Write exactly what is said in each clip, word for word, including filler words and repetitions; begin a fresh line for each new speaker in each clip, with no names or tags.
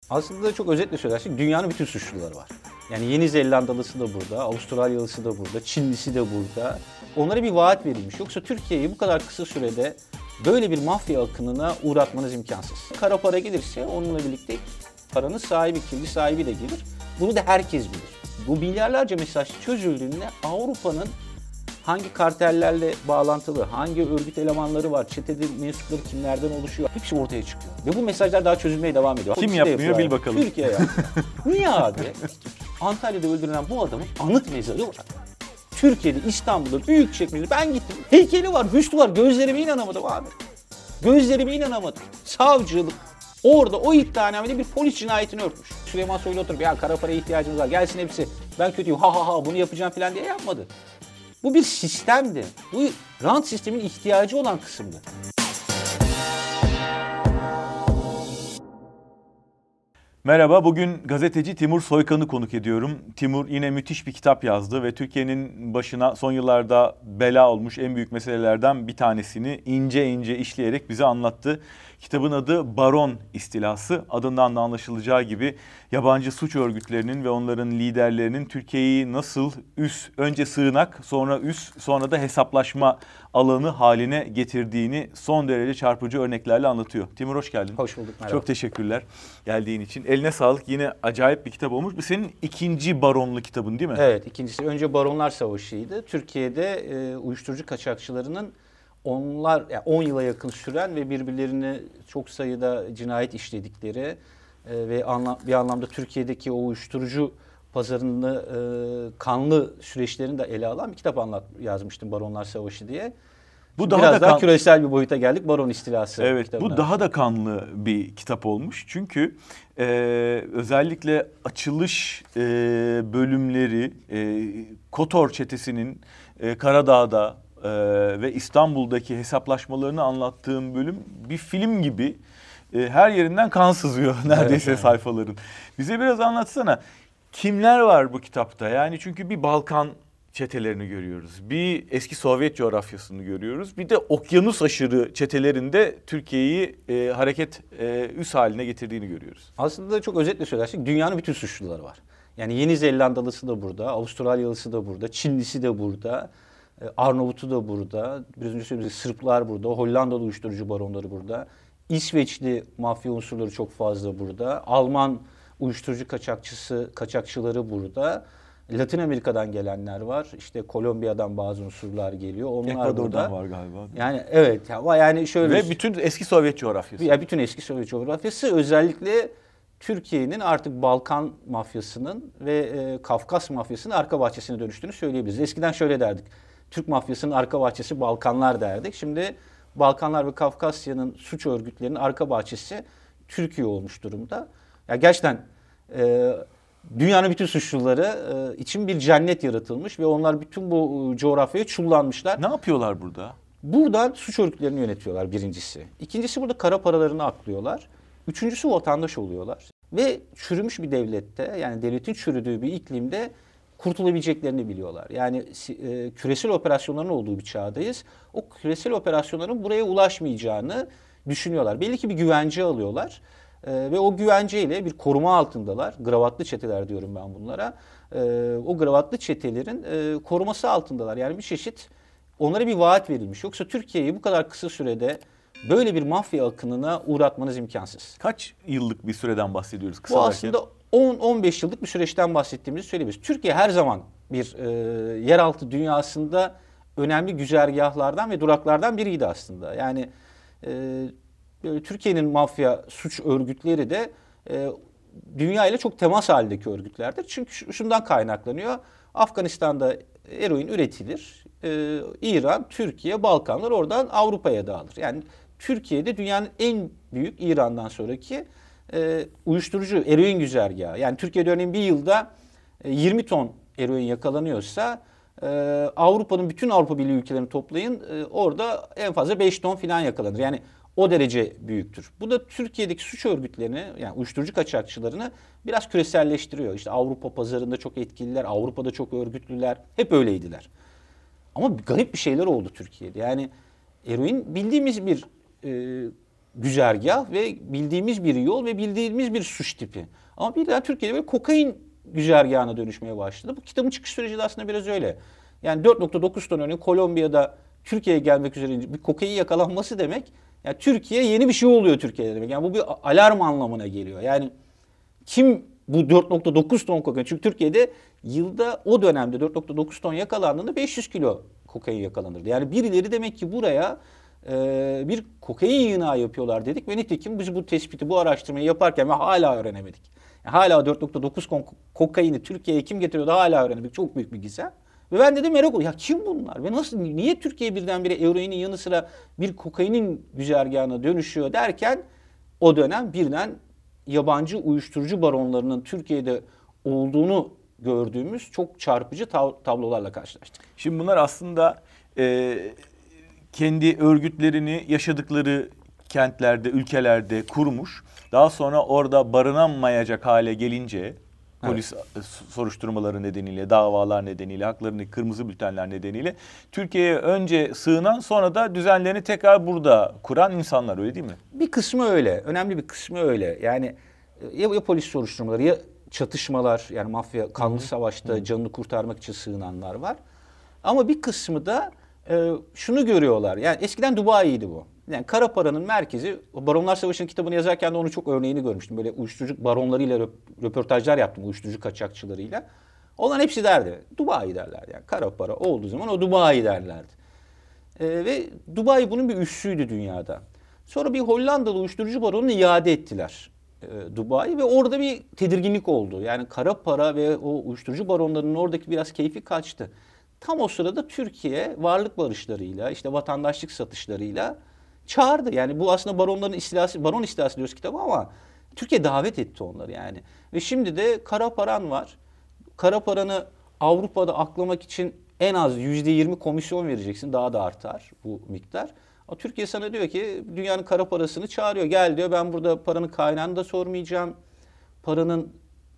Aslında çok özetle söylersek dünyanın bütün suçluları var. Yani Yeni Zelandalısı da burada, Avustralyalısı da burada, Çinlisi de burada. Onlara bir vaat verilmiş. Yoksa Türkiye'yi bu kadar kısa sürede böyle bir mafya akınına uğratmanız imkansız. Kara para gelirse onunla birlikte paranın sahibi, kirli sahibi de gelir. Bunu da herkes bilir. Bu milyarlarca mesaj çözüldüğünde Avrupa'nın hangi kartellerle bağlantılı, hangi örgüt elemanları var, çetede mensupları kimlerden oluşuyor, hepsi ortaya çıkıyor. Ve bu mesajlar daha çözülmeye devam ediyor.
Kim yapmıyor bil bakalım.
Türkiye yapıyor. Niye abi? Antalya'da öldürülen bu adamın anıt mezarı var. Türkiye'de, İstanbul'da, Büyükçekmece'de ben gittim. Heykeli var, büstü var. Gözlerime inanamadım abi. Gözlerime inanamadım. Savcılık orada o iddianamede bir polis cinayetini örtmüş. Süleyman Soylu oturup ya kara paraya ihtiyacımız var, gelsin hepsi. Ben kötüyüm, ha ha ha bunu yapacağım falan diye yapmadı. Bu bir sistemdi. Bu rant sistemin ihtiyacı olan kısımdı.
Merhaba, bugün gazeteci Timur Soykan'ı konuk ediyorum. Timur yine müthiş bir kitap yazdı ve Türkiye'nin başına son yıllarda bela olmuş en büyük meselelerden bir tanesini ince ince işleyerek bize anlattı. Kitabın adı Baron İstilası. Adından da anlaşılacağı gibi yabancı suç örgütlerinin ve onların liderlerinin Türkiye'yi nasıl üs, önce sığınak, sonra üs, sonra da hesaplaşma alanı haline getirdiğini son derece çarpıcı örneklerle anlatıyor. Timur hoş geldin.
Hoş bulduk, merhaba.
Çok teşekkürler geldiğin için. Eline sağlık. Yine acayip bir kitap olmuş. Bu senin ikinci baronlu kitabın değil mi?
Evet, ikincisi önce Baronlar Savaşı'ydı. Türkiye'de e, uyuşturucu kaçakçılarının onlar yani on yıla yakın süren ve birbirlerini çok sayıda cinayet işledikleri e, ve anla, bir anlamda Türkiye'deki o uyuşturucu pazarını e, kanlı süreçlerini de ele alan bir kitap anlat yazmıştım, Baronlar Savaşı diye.
Bu daha
Biraz
da
daha
kan...
küresel bir boyuta geldik, Baron İstilası.
Evet, bu daha da kanlı bir kitap olmuş. Çünkü e, özellikle açılış e, bölümleri e, KOTOR çetesinin e, Karadağ'da e, ve İstanbul'daki hesaplaşmalarını anlattığım bölüm bir film gibi e, her yerinden kan sızıyor neredeyse evet, sayfaların. Bize biraz anlatsana, kimler var bu kitapta? Yani çünkü bir Balkan çetelerini görüyoruz. Bir eski Sovyet coğrafyasını görüyoruz. Bir de okyanus aşırı çetelerinde Türkiye'yi e, hareket e, üs haline getirdiğini görüyoruz.
Aslında çok özetle söylersek dünyanın bütün suçluları var. Yani Yeni Zelandalısı da burada, Avustralyalısı da burada, Çinlisi de burada, Arnavut'u da burada, biraz önce söylediğim Sırplar burada, Hollandalı uyuşturucu baronları burada, İsveçli mafya unsurları çok fazla burada, Alman uyuşturucu kaçakçısı, kaçakçıları burada. Latin Amerika'dan gelenler var. İşte Kolombiya'dan bazı unsurlar geliyor. Onlar
Ekvador'dan
burada
var galiba.
Yani evet. Yani şöyle
ve bütün eski Sovyet coğrafyası.
Ya bütün eski Sovyet coğrafyası, özellikle Türkiye'nin artık Balkan mafyasının ve e, Kafkas mafyasının arka bahçesine dönüştüğünü söyleyebiliriz. Eskiden şöyle derdik. Türk mafyasının arka bahçesi Balkanlar derdik. Şimdi Balkanlar ve Kafkasya'nın suç örgütlerinin arka bahçesi Türkiye olmuş durumda. Ya gerçekten e, dünyanın bütün suçluları e, için bir cennet yaratılmış ve onlar bütün bu e, coğrafyaya çullanmışlar.
Ne yapıyorlar burada?
Buradan suç örgütlerini yönetiyorlar birincisi. İkincisi burada kara paralarını aklıyorlar. Üçüncüsü vatandaş oluyorlar. Ve çürümüş bir devlette, yani devletin çürüdüğü bir iklimde kurtulabileceklerini biliyorlar. Yani e, küresel operasyonların olduğu bir çağdayız. O küresel operasyonların buraya ulaşmayacağını düşünüyorlar. Belli ki bir güvence alıyorlar. Ee, ve o güvenceyle bir koruma altındalar. Gravatlı çeteler diyorum ben bunlara. Ee, o gravatlı çetelerin e, koruması altındalar. Yani bir çeşit onlara bir vaat verilmiş. Yoksa Türkiye'yi bu kadar kısa sürede böyle bir mafya akınına uğratmanız imkansız.
Kaç yıllık bir süreden bahsediyoruz kısa
Bu
derken?
aslında on on beş yıllık bir süreçten bahsettiğimizi söyleyebiliriz. Türkiye her zaman bir e, yeraltı dünyasında önemli güzergahlardan ve duraklardan biriydi aslında. Yani e, Türkiye'nin mafya suç örgütleri de e, dünya ile çok temas halindeki örgütlerdir. Çünkü şundan kaynaklanıyor. Afganistan'da eroin üretilir. E, İran, Türkiye, Balkanlar oradan Avrupa'ya dağılır. Yani Türkiye'de dünyanın en büyük, İran'dan sonraki e, uyuşturucu eroin güzergahı. Yani Türkiye'de örneğin bir yılda e, yirmi ton eroin yakalanıyorsa e, Avrupa'nın bütün Avrupa Birliği ülkelerini toplayın, e, orada en fazla beş ton falan yakalanır. Yani o derece büyüktür. Bu da Türkiye'deki suç örgütlerini, yani uyuşturucu kaçakçılarını biraz küreselleştiriyor. İşte Avrupa pazarında çok etkililer, Avrupa'da çok örgütlüler. Hep öyleydiler. Ama garip bir şeyler oldu Türkiye'de. Yani eroin bildiğimiz bir e, güzergah ve bildiğimiz bir yol ve bildiğimiz bir suç tipi. Ama birden Türkiye'de böyle kokain güzergahına dönüşmeye başladı. Bu kitabın çıkış süreci de aslında biraz öyle. Yani dört nokta dokuz ton örneğin Kolombiya'da Türkiye'ye gelmek üzere bir kokain yakalanması demek, yani Türkiye yeni bir şey oluyor Türkiye'de demek. Yani bu bir alarm anlamına geliyor. Yani kim bu dört nokta dokuz ton kokain? Çünkü Türkiye'de yılda o dönemde dört nokta dokuz ton yakalandığında beş yüz kilo kokain yakalanırdı. Yani birileri demek ki buraya e, bir kokain yığınağı yapıyorlar dedik ve nitekim biz bu tespiti, bu araştırmayı yaparken ve hala öğrenemedik. Yani hala dört nokta dokuz ton kokaini Türkiye'ye kim getiriyordu hala öğrenemedik. Çok büyük bir gizem. Ve ben dedim merak oldum. Ya kim bunlar? Ve nasıl, niye Türkiye birdenbire eroinin yanı sıra bir kokainin güzergahına dönüşüyor derken o dönem birden yabancı uyuşturucu baronlarının Türkiye'de olduğunu gördüğümüz çok çarpıcı tav- tablolarla karşılaştık.
Şimdi bunlar aslında e, kendi örgütlerini yaşadıkları kentlerde, ülkelerde kurmuş. Daha sonra orada barınamayacak hale gelince polis evet. soruşturmaları nedeniyle, davalar nedeniyle, haklarını kırmızı bültenler nedeniyle Türkiye'ye önce sığınan, sonra da düzenlerini tekrar burada kuran insanlar, öyle değil mi?
Bir kısmı öyle. Önemli bir kısmı öyle. Yani ya, ya polis soruşturmaları ya çatışmalar, yani mafya kanlı Hı-hı. savaşta Hı-hı. canını kurtarmak için sığınanlar var. Ama bir kısmı da e, şunu görüyorlar. Yani eskiden Dubai'ydi bu. Yani kara paranın merkezi, Baronlar Savaşı'nın kitabını yazarken de onu çok örneğini görmüştüm. Böyle uyuşturucu baronlarıyla röportajlar yaptım, uyuşturucu kaçakçılarıyla. Onların hepsi derdi, Dubai derler yani. Kara para olduğu zaman o Dubai derlerdi. Ee, ve Dubai bunun bir üssüydü dünyada. Sonra bir Hollandalı uyuşturucu baronunu iade ettiler e, Dubai ve orada bir tedirginlik oldu. Yani kara para ve o uyuşturucu baronlarının oradaki biraz keyfi kaçtı. Tam o sırada Türkiye varlık barışlarıyla, işte vatandaşlık satışlarıyla çağırdı. Yani bu aslında baronların istilası, baron istilası diyoruz kitabı ama Türkiye davet etti onları yani. Ve şimdi de kara paran var. Kara paranı Avrupa'da aklamak için en az yüzde yirmi komisyon vereceksin. Daha da artar bu miktar. Ama Türkiye sana diyor ki dünyanın kara parasını çağırıyor. Gel diyor, ben burada paranın kaynağını da sormayacağım. Paranın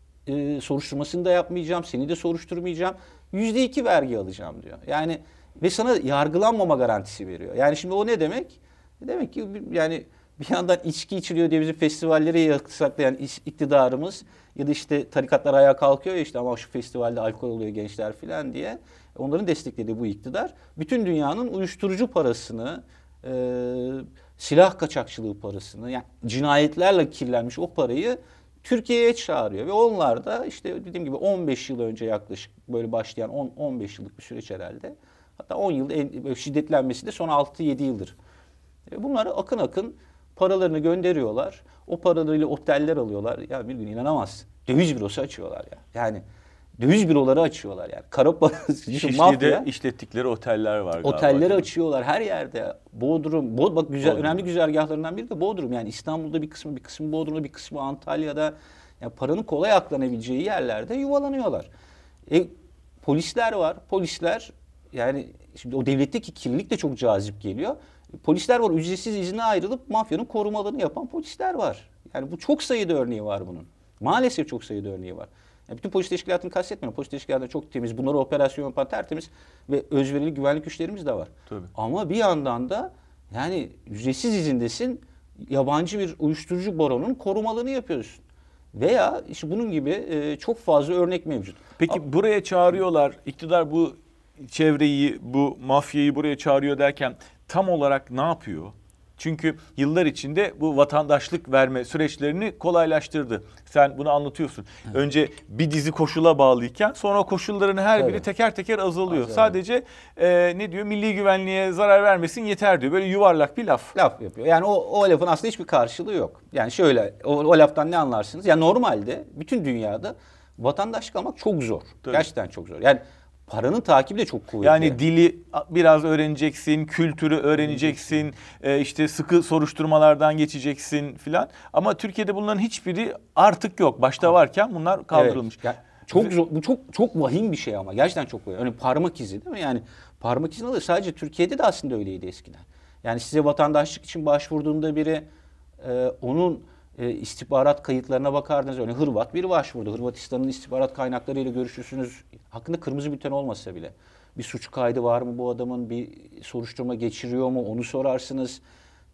e, soruşturmasını da yapmayacağım. Seni de soruşturmayacağım. yüzde iki vergi alacağım diyor. Yani ve sana yargılanmama garantisi veriyor. Yani şimdi o ne demek? Demek ki yani bir yandan içki içiliyor diye bizim festivalleri yasaklayan iktidarımız ya da işte tarikatlar ayağa kalkıyor ya işte ama şu festivalde alkol oluyor gençler filan diye. Onların desteklediği bu iktidar bütün dünyanın uyuşturucu parasını, e, silah kaçakçılığı parasını, yani cinayetlerle kirlenmiş o parayı Türkiye'ye çağırıyor. Ve onlar da işte dediğim gibi on beş yıl önce yaklaşık böyle başlayan on on beş yıllık bir süreç herhalde. Hatta on yıl en, şiddetlenmesi de son altı yedi yıldır. Bunları akın akın paralarını gönderiyorlar. O paralarıyla oteller alıyorlar. Ya bir gün inanamazsın. Döviz bürosu açıyorlar ya. Yani döviz büroları açıyorlar yani. Kara parası,
Şişli'de işlettikleri oteller var galiba.
Otelleri açıyorlar her yerde. Bodrum, Bod bak güzel Bodrum. Önemli güzergahlarından biri de Bodrum. Yani İstanbul'da bir kısmı, bir kısmı Bodrum'da, bir kısmı Antalya'da. Yani paranın kolay aklanabileceği yerlerde yuvalanıyorlar. E, polisler var. Polisler yani şimdi o devletteki kirlilik de çok cazip geliyor. Polisler var, ücretsiz izne ayrılıp mafyanın korumalarını yapan polisler var. Yani bu çok sayıda örneği var bunun. Maalesef çok sayıda örneği var. Yani bütün polis teşkilatını kastetmiyorum. Polis teşkilatları çok temiz. Bunları operasyon yapan tertemiz ve özverili güvenlik güçlerimiz de var.
Tabii.
Ama bir yandan da yani ücretsiz izindesin, yabancı bir uyuşturucu baronun korumalarını yapıyorsun. Veya işte bunun gibi e, çok fazla örnek mevcut.
Peki A- buraya çağırıyorlar, iktidar bu çevreyi, bu mafyayı buraya çağırıyor derken tam olarak ne yapıyor? Çünkü yıllar içinde bu vatandaşlık verme süreçlerini kolaylaştırdı. Sen bunu anlatıyorsun. Evet. Önce bir dizi koşula bağlıyken sonra koşulların her Tabii. biri teker teker azalıyor. Azalıyor. Sadece e, ne diyor? Milli güvenliğe zarar vermesin yeter diyor. Böyle yuvarlak bir laf.
Laf yapıyor. Yani o, o lafın aslında hiçbir karşılığı yok. Yani şöyle o, o laftan ne anlarsınız? Yani normalde bütün dünyada vatandaşlık almak çok zor. Tabii. Gerçekten çok zor. Yani paranın takibi de çok kuvvetli.
Yani dili biraz öğreneceksin, kültürü öğreneceksin, e, işte sıkı soruşturmalardan geçeceksin filan. Ama Türkiye'de bunların hiçbiri artık yok. Başta varken bunlar kaldırılmış.
Evet. Yani çok zor, bu çok çok vahim bir şey ama gerçekten çok vahim. Yani parmak izi değil mi? Yani parmak izini alır. Sadece Türkiye'de de aslında öyleydi eskiden. Yani size vatandaşlık için başvurduğunda biri e, onun e, istihbarat kayıtlarına bakardınız. Örneğin Hırvat biri başvurdu. Hırvatistan'ın istihbarat kaynaklarıyla görüşürsünüz. Hakkında kırmızı bülten olmasa bile. Bir suç kaydı var mı bu adamın? Bir soruşturma geçiriyor mu? Onu sorarsınız.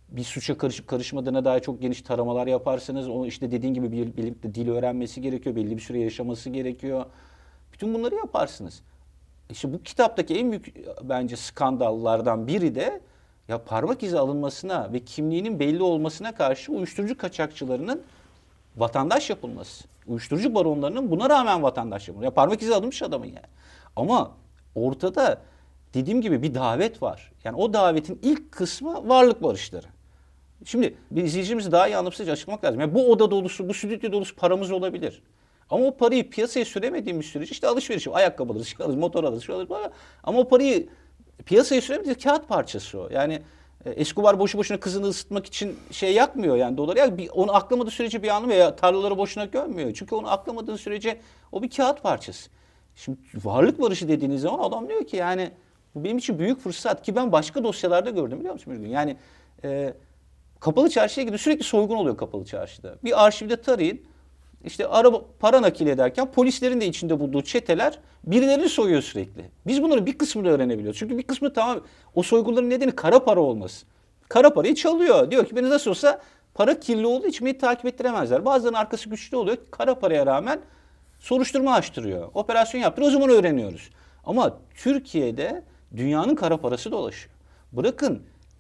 bir suça karışıp karışmadığına dair çok geniş taramalar yaparsınız. Onu işte dediğin gibi bir, birlikte dil öğrenmesi gerekiyor. Belli bir süre yaşaması gerekiyor. Bütün bunları yaparsınız. İşte bu kitaptaki en büyük bence skandallardan biri de ya parmak izi alınmasına ve kimliğinin belli olmasına karşı uyuşturucu kaçakçılarının vatandaş yapılması. Uyuşturucu baronlarının buna rağmen vatandaş yapılması. Ya parmak izi alınmış adamın yani. Ama ortada dediğim gibi bir davet var. Yani o davetin ilk kısmı varlık barışları. Şimdi bir izleyicimizi daha iyi anlamsızca açıklamak lazım. Yani bu oda dolusu, bu stüdyo dolusu paramız olabilir. Ama o parayı piyasaya süremediğimiz sürece işte alışveriş, ayakkabı alırız, şey alırız, motor alırız, şey alırız. Ama o parayı piyasaya süremediğimiz kağıt parçası o. Yani Escobar boşu boşuna kızını ısıtmak için şey yakmıyor yani doları. Yani bir, onu aklamadığı sürece bir anlamı ya tarlaları boşuna gömmüyor. Çünkü onu aklamadığı sürece o bir kağıt parçası. Şimdi varlık barışı dediğiniz zaman adam diyor ki yani bu benim için büyük fırsat ki ben başka dosyalarda gördüm biliyor musun bir gün? Yani e, Kapalı Çarşı'ya gidiyor sürekli soygun oluyor Kapalı Çarşı'da. Bir arşivde tarayın. İşte araba para nakil ederken polislerin de içinde bulduğu çeteler birilerini soyuyor sürekli. Biz bunların bir kısmını öğrenebiliyoruz. Çünkü bir kısmı tamam o soygunların nedeni kara para olması. Kara parayı çalıyor. Diyor ki beni nasıl olsa para kirli olduğu için beni takip ettiremezler. Bazılarının arkası güçlü oluyor. Kara paraya rağmen soruşturma açtırıyor. Operasyon yaptırıyor. O zaman öğreniyoruz. Ama Türkiye'de dünyanın kara parası dolaşıyor. Bırakın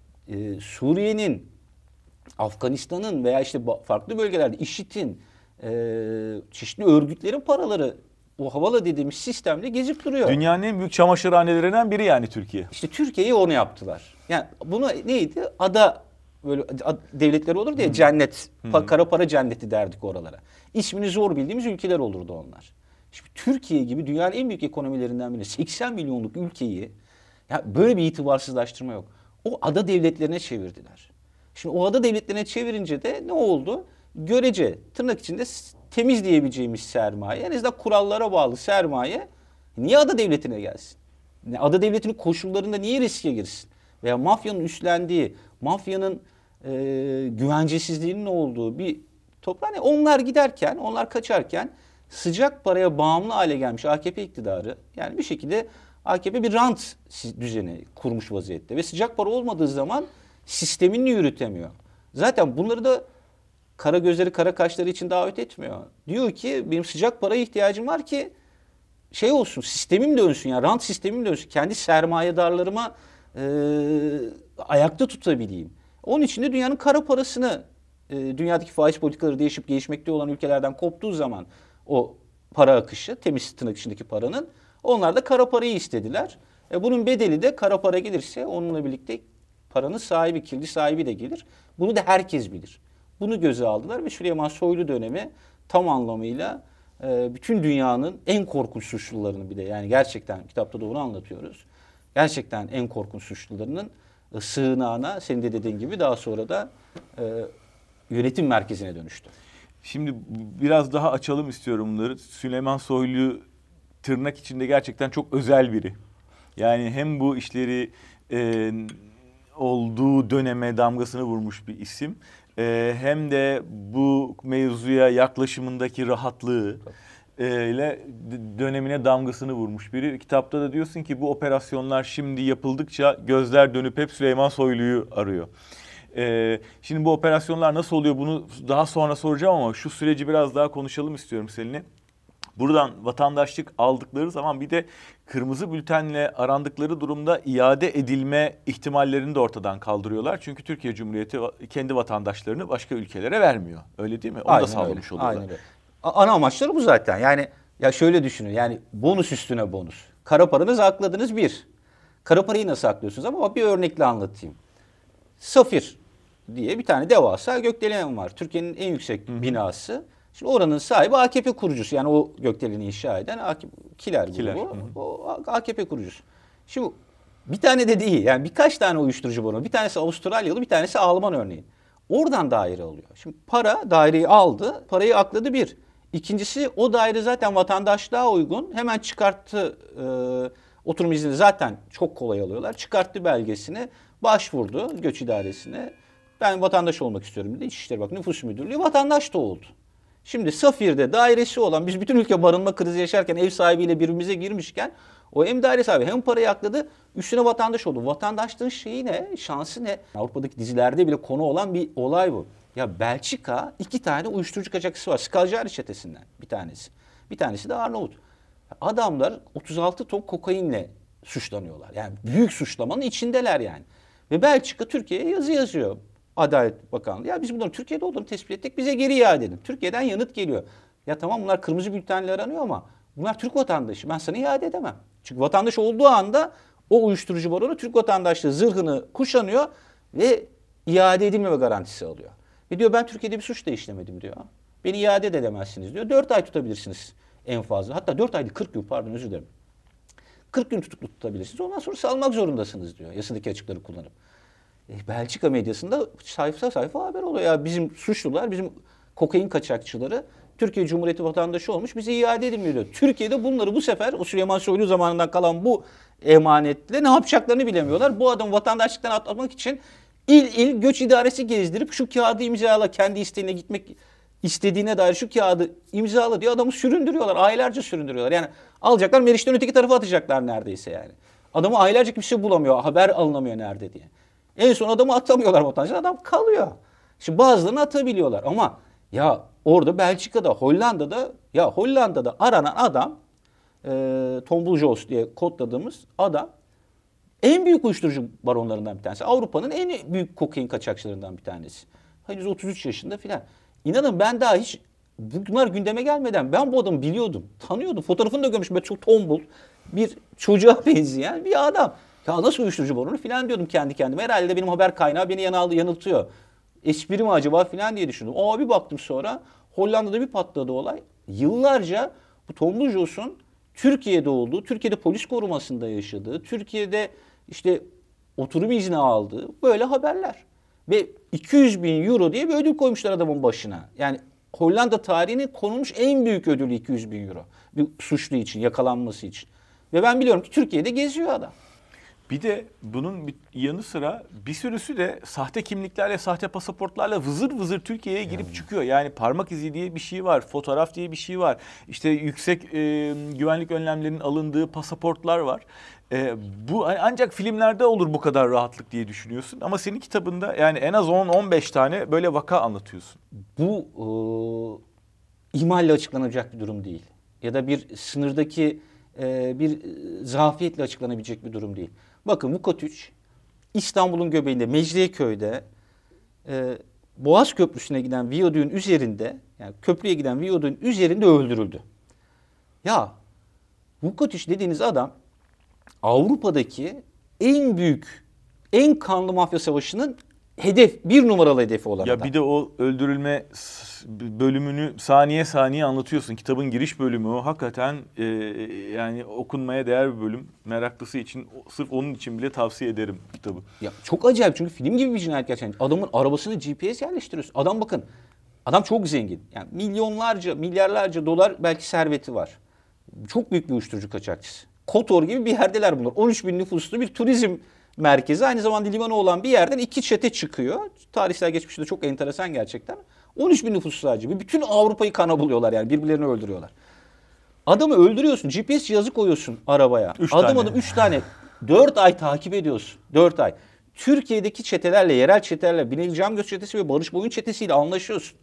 e, Suriye'nin, Afganistan'ın veya işte farklı bölgelerde IŞİD'in, Ee, çeşitli örgütlerin paraları o Havala dediğimiz sistemle gezip duruyor.
Dünyanın en büyük çamaşırhanelerinden biri yani Türkiye.
İşte Türkiye'yi onu yaptılar. Yani bunu neydi? Ada böyle ad, devletleri olur diye cennet, pa, kara para cenneti derdik oralara. İsmini zor bildiğimiz ülkeler olurdu onlar. Şimdi Türkiye gibi dünyanın en büyük ekonomilerinden biri seksen milyonluk ülkeyi ya böyle bir itibarsızlaştırma yok. O ada devletlerine çevirdiler. Şimdi o ada devletlerine çevirince de ne oldu? Görece tırnak içinde temiz diyebileceğimiz sermaye, en azından kurallara bağlı sermaye niye ada devletine gelsin? Ada devletinin koşullarında niye riske girsin? Veya mafyanın üstlendiği, mafyanın e, güvencesizliğinin olduğu bir toprağa ne? Onlar giderken, onlar kaçarken sıcak paraya bağımlı hale gelmiş A K P iktidarı, yani bir şekilde A K P bir rant düzeni kurmuş vaziyette ve sıcak para olmadığı zaman sistemini yürütemiyor. Zaten bunları da kara gözleri, kara kaşları için davet etmiyor. Diyor ki benim sıcak paraya ihtiyacım var ki şey olsun, sistemim dönsün, yani rant sistemim dönsün. Kendi sermayedarlarıma e, ayakta tutabileyim. Onun için de dünyanın kara parasını, e, dünyadaki faiz politikaları değişip gelişmekte olan ülkelerden koptuğu zaman o para akışı, temiz tırnak içindeki paranın, onlar da kara parayı istediler. E, bunun bedeli de kara para gelirse onunla birlikte paranın sahibi, kirli sahibi de gelir. Bunu da herkes bilir. Bunu göze aldılar ve Süleyman Soylu dönemi tam anlamıyla e, bütün dünyanın en korkunç suçlularını, bir de yani gerçekten kitapta da onu anlatıyoruz. Gerçekten en korkunç suçlularının e, sığınağına, senin de dediğin gibi daha sonra da e, yönetim merkezine dönüştü.
Şimdi biraz daha açalım istiyorum bunları. Süleyman Soylu tırnak içinde gerçekten çok özel biri. Yani hem bu işleri e, olduğu döneme damgasını vurmuş bir isim. Ee, hem de bu mevzuya yaklaşımındaki rahatlığı e, ile dönemine damgasını vurmuş biri. Kitapta da diyorsun ki bu operasyonlar şimdi yapıldıkça gözler dönüp hep Süleyman Soylu'yu arıyor. Ee, şimdi bu operasyonlar nasıl oluyor bunu daha sonra soracağım ama şu süreci biraz daha konuşalım istiyorum seninle. Buradan vatandaşlık aldıkları zaman bir de kırmızı bültenle arandıkları durumda iade edilme ihtimallerini de ortadan kaldırıyorlar. Çünkü Türkiye Cumhuriyeti kendi vatandaşlarını başka ülkelere vermiyor. Öyle değil mi? Onu
aynen
da sağlamış
öyle,
oluyorlar.
aynen öyle. Ana amaçları bu zaten. Yani ya şöyle düşünün, yani bonus üstüne bonus. Kara paranızı akladınız bir. Kara parayı nasıl aklıyorsunuz ama bir örnekle anlatayım. Safir diye bir tane devasa gökdelen var. Türkiye'nin en yüksek Hı-hı. binası. Şimdi oranın sahibi A K P kurucusu. Yani o gökdeleni inşa eden A K P, Kiler grubu. Kiler. O A K P kurucusu. Şimdi bir tane de değil. Yani birkaç tane uyuşturucu baronu. Bir tanesi Avustralyalı, bir tanesi Alman örneği. Oradan daire alıyor. Şimdi para daireyi aldı. Parayı akladı bir. İkincisi o daire zaten vatandaşlığa uygun. Hemen çıkarttı e, oturum izni zaten çok kolay alıyorlar. Çıkarttı belgesini. Başvurdu göç idaresine. Ben vatandaş olmak istiyorum dedi. İçişleri Bakanlığı Nüfus Müdürlüğü vatandaş da oldu. Şimdi Safir'de dairesi olan, biz bütün ülke barınma krizi yaşarken ev sahibiyle birbirimize girmişken O hem daire sahibi hem parayı akladı, üstüne vatandaş oldu. Vatandaşlığın şeyi ne, şansı ne? Avrupa'daki dizilerde bile konu olan bir olay bu. Ya Belçika iki tane uyuşturucu kaçakçısı var. Scalgiari çetesinden bir tanesi. Bir tanesi de Arnavut. Adamlar otuz altı ton kokainle suçlanıyorlar. Yani büyük suçlamanın içindeler yani. Ve Belçika Türkiye'ye yazı yazıyor. Adalet Bakanlığı. Ya biz bunların Türkiye'de olduğunu tespit ettik. Bize geri iade edin. Türkiye'den yanıt geliyor. Ya tamam bunlar kırmızı bültenle aranıyor ama bunlar Türk vatandaşı. Ben sana iade edemem. Çünkü vatandaş olduğu anda o uyuşturucu baronu Türk vatandaşlığı zırhını kuşanıyor ve iade edilmeme garantisi alıyor. Ve diyor ben Türkiye'de bir suç da işlemedim diyor. Beni iade de edemezsiniz diyor. dört ay tutabilirsiniz en fazla. Hatta dört aydı kırk gün pardon özür dilerim. kırk gün tutuklu tutabilirsiniz. Ondan sonra salmak zorundasınız diyor yasadaki açıkları kullanıp. E, Belçika medyasında sayfa sayfa haber oluyor. Ya bizim suçlular, bizim kokain kaçakçıları Türkiye Cumhuriyeti vatandaşı olmuş bize iade edilmiyor diyor. Türkiye'de bunları bu sefer o Süleyman Soylu zamanından kalan bu emanetle ne yapacaklarını bilemiyorlar. Bu adam vatandaşlıktan atlamak için il il göç idaresi gezdirip şu kağıdı imzala kendi isteğine gitmek istediğine dair şu kağıdı imzala diyor. Adamı süründürüyorlar. Aylarca süründürüyorlar. Yani alacaklar Meriç'ten öteki tarafa atacaklar neredeyse yani. Adamı aylarca kimse bulamıyor. Haber alınamıyor nerede diye. En son adamı atamıyorlar vatandaşlar. Adam kalıyor. Şimdi bazılarını atabiliyorlar ama ya orada Belçika'da, Hollanda'da ya Hollanda'da aranan adam e, Tombul Jos diye kodladığımız adam en büyük uyuşturucu baronlarından bir tanesi. Avrupa'nın en büyük kokain kaçakçılarından bir tanesi. Henüz otuz üç yaşında filan. İnanın ben daha hiç bunlar gündeme gelmeden ben bu adamı biliyordum. Tanıyordum. Fotoğrafını da görmüşüm. Böyle çok tombul bir çocuğa benzeyen bir adam. Ya nasıl uyuşturucu baronu filan diyordum kendi kendime. Herhalde benim haber kaynağı beni yanıldı, yanıltıyor. Espri mi acaba filan diye düşündüm. Aa bir baktım sonra Hollanda'da bir patladı olay. Yıllarca bu Tombul Jos'un Türkiye'de olduğu, Türkiye'de polis korumasında yaşadığı, Türkiye'de işte oturum izni aldığı böyle haberler. Ve iki yüz bin euro diye bir ödül koymuşlar adamın başına. Yani Hollanda tarihinin konulmuş en büyük ödülü iki yüz bin euro. Bir suçlu için, yakalanması için. Ve ben biliyorum ki Türkiye'de geziyor adam.
Bir de bunun bir yanı sıra bir sürüsü de sahte kimliklerle, sahte pasaportlarla vızır vızır Türkiye'ye girip çıkıyor. Yani parmak izi diye bir şey var, fotoğraf diye bir şey var. İşte yüksek e, güvenlik önlemlerinin alındığı pasaportlar var. E, bu ancak filmlerde olur bu kadar rahatlık diye düşünüyorsun. Ama senin kitabında yani en az on on beş tane böyle vaka anlatıyorsun.
Bu e, ihmalle açıklanacak bir durum değil. Ya da bir sınırdaki e, bir zafiyetle açıklanabilecek bir durum değil. Bakın Vukotić İstanbul'un göbeğinde Mecidiyeköy'de e, Boğaz Köprüsü'ne giden viyadüğün üzerinde yani köprüye giden viyadüğün üzerinde öldürüldü. Ya Vukotić dediğiniz adam Avrupa'daki en büyük, en kanlı mafya savaşının hedef, bir numaralı hedefi olan
ya
adam.
Bir de o öldürülme bölümünü saniye saniye anlatıyorsun. Kitabın giriş bölümü o. Hakikaten e, yani okunmaya değer bir bölüm. Meraklısı için sırf onun için bile tavsiye ederim kitabı.
Ya çok acayip çünkü film gibi bir cinayet gerçekten. Adamın arabasını G P S yerleştiriyorsun. Adam bakın, adam çok zengin. Yani milyonlarca, milyarlarca dolar belki serveti var. Çok büyük bir uyuşturucu kaçakçısı. Kotor gibi bir yerdeler bunlar. on üç bin nüfuslu bir turizm merkezi. Aynı zamanda limanı olan bir yerden iki çete çıkıyor. Tarihsel geçmişte de çok enteresan gerçekten. on üç bin nüfus sadece. Bütün Avrupa'yı kana buluyorlar yani. Birbirlerini öldürüyorlar. Adamı öldürüyorsun. G P S cihazı koyuyorsun arabaya.
Üç
adım
tane.
adım üç tane. dört ay takip ediyorsun. dört ay. Türkiye'deki çetelerle, yerel çetelerle, Binali Camgöz çetesi ve Barış Boyun çetesiyle anlaşıyorsun.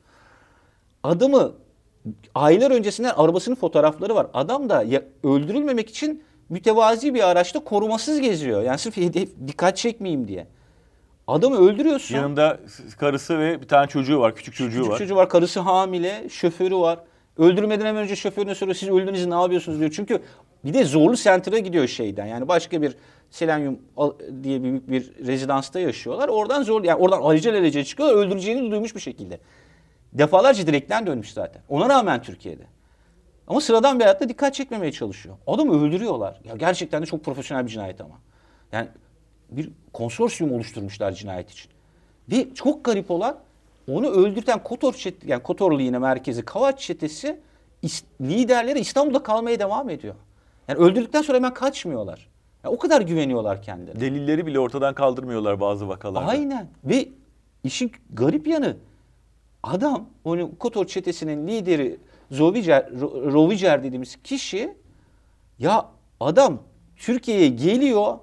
Adamı aylar öncesinden arabasının fotoğrafları var. Adam da ya, öldürülmemek için mütevazi bir araçta korumasız geziyor. Yani sırf hedef, dikkat çekmeyeyim diye. Adamı öldürüyorsun.
Yanında karısı ve bir tane çocuğu var, küçük çocuğu
küçük
var.
çocuğu var, karısı hamile, şoförü var. Öldürmeden hemen önce şoförüne soruyor, siz öldünüz ne yapıyorsunuz diyor. Çünkü bir de Zorlu Center'a gidiyor şeyden. Yani başka bir Selenyum diye büyük bir rezidansta yaşıyorlar. Oradan zor, yani oradan alelacele çıkıyorlar, öldüreceğini duymuş bir şekilde. Defalarca direkten dönmüş zaten. Ona rağmen Türkiye'de. Ama sıradan bir hayatta dikkat çekmemeye çalışıyor. Adamı öldürüyorlar. Ya gerçekten de çok profesyonel bir cinayet ama. Yani bir konsorsiyum oluşturmuşlar cinayet için. Ve çok garip olan onu öldürten Kotor çetesi, yani Kotorlu yine merkezi Kavaç çetesi liderleri İstanbul'da kalmaya devam ediyor. Yani öldürdükten sonra hemen kaçmıyorlar. Yani o kadar güveniyorlar kendilerine.
Delilleri bile ortadan kaldırmıyorlar bazı vakalarda.
Aynen. Ve işin garip yanı adam, onu Kotor çetesinin lideri Zovicer, Rovicer dediğimiz kişi, ya adam Türkiye'ye geliyor.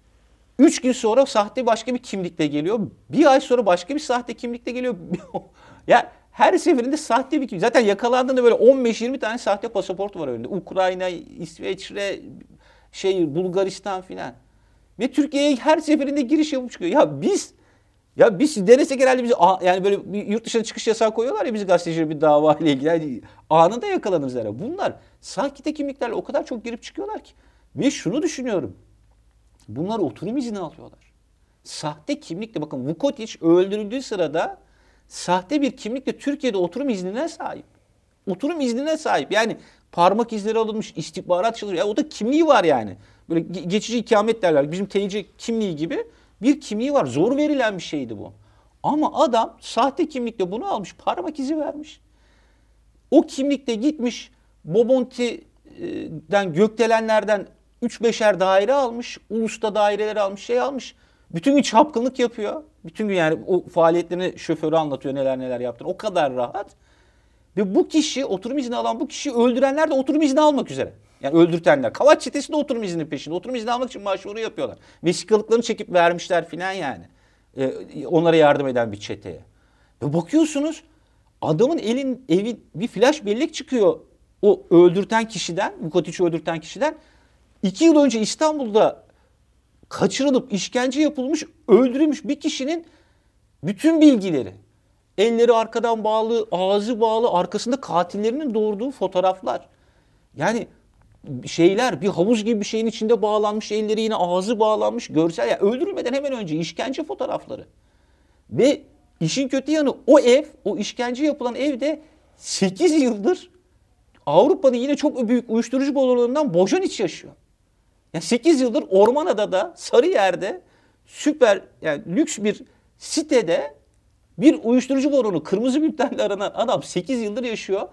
Üç gün sonra sahte başka bir kimlikle geliyor. Bir ay sonra başka bir sahte kimlikle geliyor. Ya her seferinde sahte bir kimlik. Zaten yakalandığında böyle on beş yirmi tane sahte pasaport var önünde. Ukrayna, İsveçre, şey Bulgaristan filan. Ve Türkiye'ye her seferinde giriş yapıp çıkıyor. Ya biz ya biz denesek herhalde bizi yani böyle bir yurt dışına çıkış yasağı koyuyorlar ya bizi gazeteciler bir dava ile ilgili. Yani anında yakalanırız herhalde. Bunlar sahte kimliklerle o kadar çok girip çıkıyorlar ki. Ve şunu düşünüyorum. Bunlar oturum izni alıyorlar. Sahte kimlikle bakın Vukotic öldürüldüğü sırada sahte bir kimlikle Türkiye'de oturum iznine sahip. Oturum iznine sahip. Yani parmak izleri alınmış, istihbarat çalışıyor. Ya o da kimliği var yani. Böyle geçici ikamet derler. Bizim T C kimliği gibi bir kimliği var. Zor verilen bir şeydi bu. Ama adam sahte kimlikle bunu almış, parmak izi vermiş. O kimlikle gitmiş Bomonti'den, Gökdelenler'den üç beşer daire almış, Ulus'ta daireleri almış, şey almış. Bütün gün çapkınlık yapıyor. Bütün gün yani o faaliyetlerini şoförü anlatıyor neler neler yaptığını. O kadar rahat. Ve bu kişi, oturum izni alan bu kişi öldürenler de oturum izni almak üzere. Yani öldürtenler. Kavaç çetesi de oturum izninin peşinde. Oturum izni almak için başvuru yapıyorlar. Vesikalıklarını çekip vermişler filan yani. Ee, onlara yardım eden bir çeteye. Ve bakıyorsunuz adamın elin evi bir flash bellek çıkıyor o öldürten kişiden, Vukotic'i öldürten kişiden. İki yıl önce İstanbul'da kaçırılıp işkence yapılmış, öldürülmüş bir kişinin bütün bilgileri. Elleri arkadan bağlı, ağzı bağlı, arkasında katillerinin doğurduğu fotoğraflar. Yani şeyler, bir havuz gibi bir şeyin içinde bağlanmış, elleri yine ağzı bağlanmış, görsel. Yani öldürülmeden hemen önce işkence fotoğrafları. Ve işin kötü yanı o ev, o işkence yapılan evde sekiz yıldır Avrupa'nın yine çok büyük uyuşturucu balolarından Bojanic yaşıyor. Yani sekiz yıldır Ormanada'da, Sarıyer'de süper yani lüks bir sitede bir uyuşturucu baronu kırmızı bültenle aranan adam sekiz yıldır yaşıyor.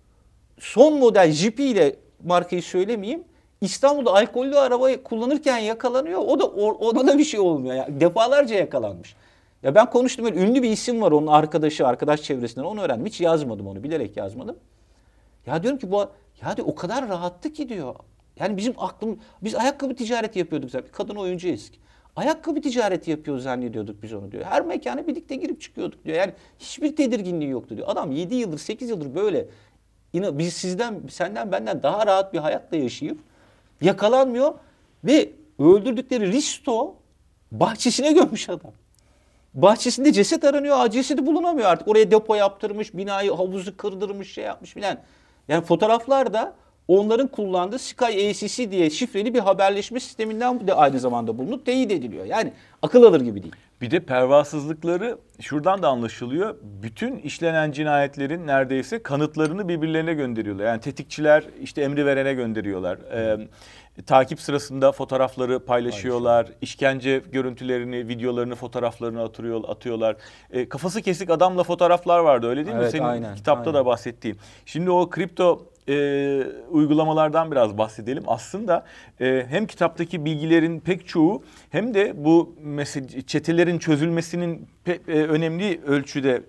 Son model jipiyle markayı söylemeyeyim. İstanbul'da alkollü arabayı kullanırken yakalanıyor. O da ona da bir şey olmuyor. Yani defalarca yakalanmış. Ya ben konuştum böyle ünlü bir isim var onun arkadaşı, arkadaş çevresinden onu öğrendim. Hiç yazmadım onu, bilerek yazmadım. Ya diyorum ki bu ya diyor, o kadar rahattı ki diyor. Yani bizim aklım, biz ayakkabı ticareti yapıyorduk zaten. Kadın oyuncuyuz. Ayakkabı ticareti yapıyor zannediyorduk biz onu diyor. Her mekana birlikte girip çıkıyorduk diyor. Yani hiçbir tedirginliği yoktu diyor. Adam yedi yıldır, sekiz yıldır böyle İnan, biz sizden, senden, benden daha rahat bir hayatla yaşayıp yakalanmıyor ve öldürdükleri Risto bahçesine gömmüş adam. Bahçesinde ceset aranıyor, cesedi bulunamıyor artık. Oraya depo yaptırmış, binayı, havuzu kırdırmış, şey yapmış filan. Yani fotoğraflarda onların kullandığı Sky A C C diye şifreli bir haberleşme sisteminden de aynı zamanda bulunup teyit ediliyor. Yani akıl alır gibi değil.
Bir de pervasızlıkları şuradan da anlaşılıyor. Bütün işlenen cinayetlerin neredeyse kanıtlarını birbirlerine gönderiyorlar. Yani tetikçiler işte emri verene gönderiyorlar. Ee, takip sırasında fotoğrafları paylaşıyorlar. İşkence görüntülerini, videolarını, fotoğraflarını atıyor, atıyorlar. Ee, kafası kesik adamla fotoğraflar vardı, öyle değil
evet,
mi? Senin
aynen,
kitapta
aynen.
da bahsettiğin. Şimdi o kripto e, uygulamalardan biraz bahsedelim. Aslında e, hem kitaptaki bilgilerin pek çoğu hem de bu mesela çetelerin çözülmesinin pe, e, önemli ölçüde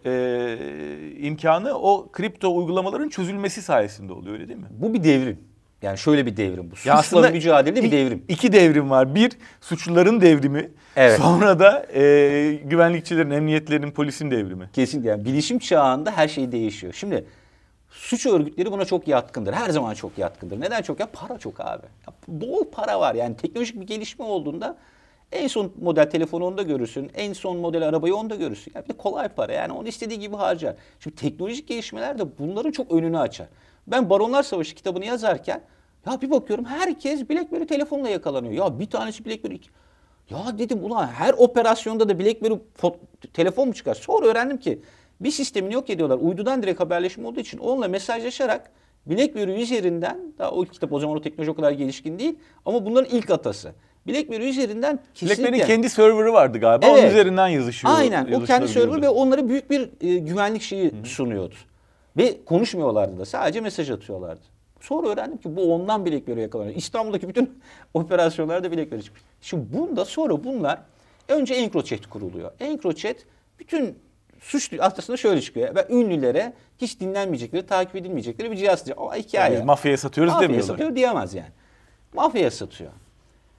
e, imkanı o kripto uygulamaların çözülmesi sayesinde oluyor, öyle değil mi?
Bu bir devrim. Yani şöyle bir devrim bu.
Ya
Suçla mücadelede bir devrim.
İki devrim var. Bir, suçluların devrimi.
Evet.
Sonra da e, güvenlikçilerin, emniyetlerin, polisin devrimi.
Kesinlikle. Yani bilişim çağında her şey değişiyor. Şimdi suç örgütleri buna çok yatkındır. Her zaman çok yatkındır. Neden çok ya? Para çok abi. Ya, bol para var. Yani teknolojik bir gelişme olduğunda en son model telefonu onda görürsün. En son model arabayı onda görürsün. Yani bir de kolay para. Yani onu istediği gibi harcar. Şimdi teknolojik gelişmeler de bunların çok önünü açar. Ben Baronlar Savaşı kitabını yazarken ya bir bakıyorum herkes BlackBerry telefonla yakalanıyor. Ya bir tanesi BlackBerry. Ya dedim ulan her operasyonda da BlackBerry telefon mu çıkar? Sonra öğrendim ki bir sistemini yok ediyorlar. Uydudan direkt haberleşme olduğu için onunla mesajlaşarak BlackBerry üzerinden, daha o kitap o zaman o teknoloji o kadar gelişkin değil ama bunların ilk atası. BlackBerry üzerinden kesinlikle.
BlackBerry'nin kendi serverı vardı galiba.
Evet.
Onun üzerinden yazışıyor.
Aynen. O kendi server ve onlara büyük bir e, güvenlik şeyi Hı-hı. sunuyordu. Ve konuşmuyorlardı da. Sadece mesaj atıyorlardı. Sonra öğrendim ki bu ondan BlackBerry yakalanıyor. İstanbul'daki bütün operasyonlarda BlackBerry çıkmış. Şimdi bunda sonra bunlar önce EncroChat kuruluyor. EncroChat bütün suç aslında şöyle çıkıyor. Ben ünlülere hiç dinlenmeyecekleri, takip edilmeyecekleri bir cihaz diyeceğim. O hikaye.
Yani mafyaya satıyoruz
mafyaya
demiyorlar.
Mafyaya satıyor diyemez yani. Mafyaya satıyor.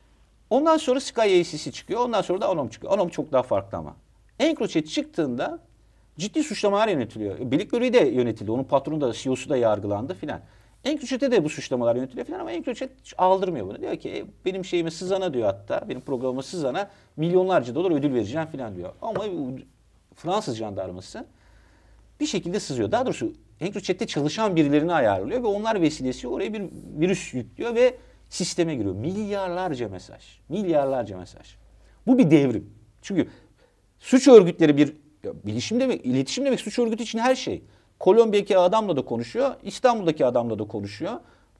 Ondan sonra Sky A C C çıkıyor. Ondan sonra da Anom çıkıyor. Anom çok daha farklı ama. EncroChat çıktığında ciddi suçlamalar yönetiliyor. BlackBerry de yönetildi. Onun patronu da C E O'su da yargılandı filan. EncroChat'e de bu suçlamalar yönetiliyor filan ama EncroChat aldırmıyor bunu. Diyor ki benim şeyime sızana diyor hatta. Benim programıma sızana milyonlarca dolar ödül vereceğim filan diyor. Ama Fransız jandarması bir şekilde sızıyor. Daha doğrusu EncroChat'te çalışan birilerini ayarlıyor ve onlar vesilesiyle oraya bir virüs yüklüyor ve sisteme giriyor. Milyarlarca mesaj. Milyarlarca mesaj. Bu bir devrim. Çünkü suç örgütleri bir ya, bilişim demek, iletişim demek suç örgütü için her şey. Kolombiya'daki adamla da konuşuyor, İstanbul'daki adamla da konuşuyor.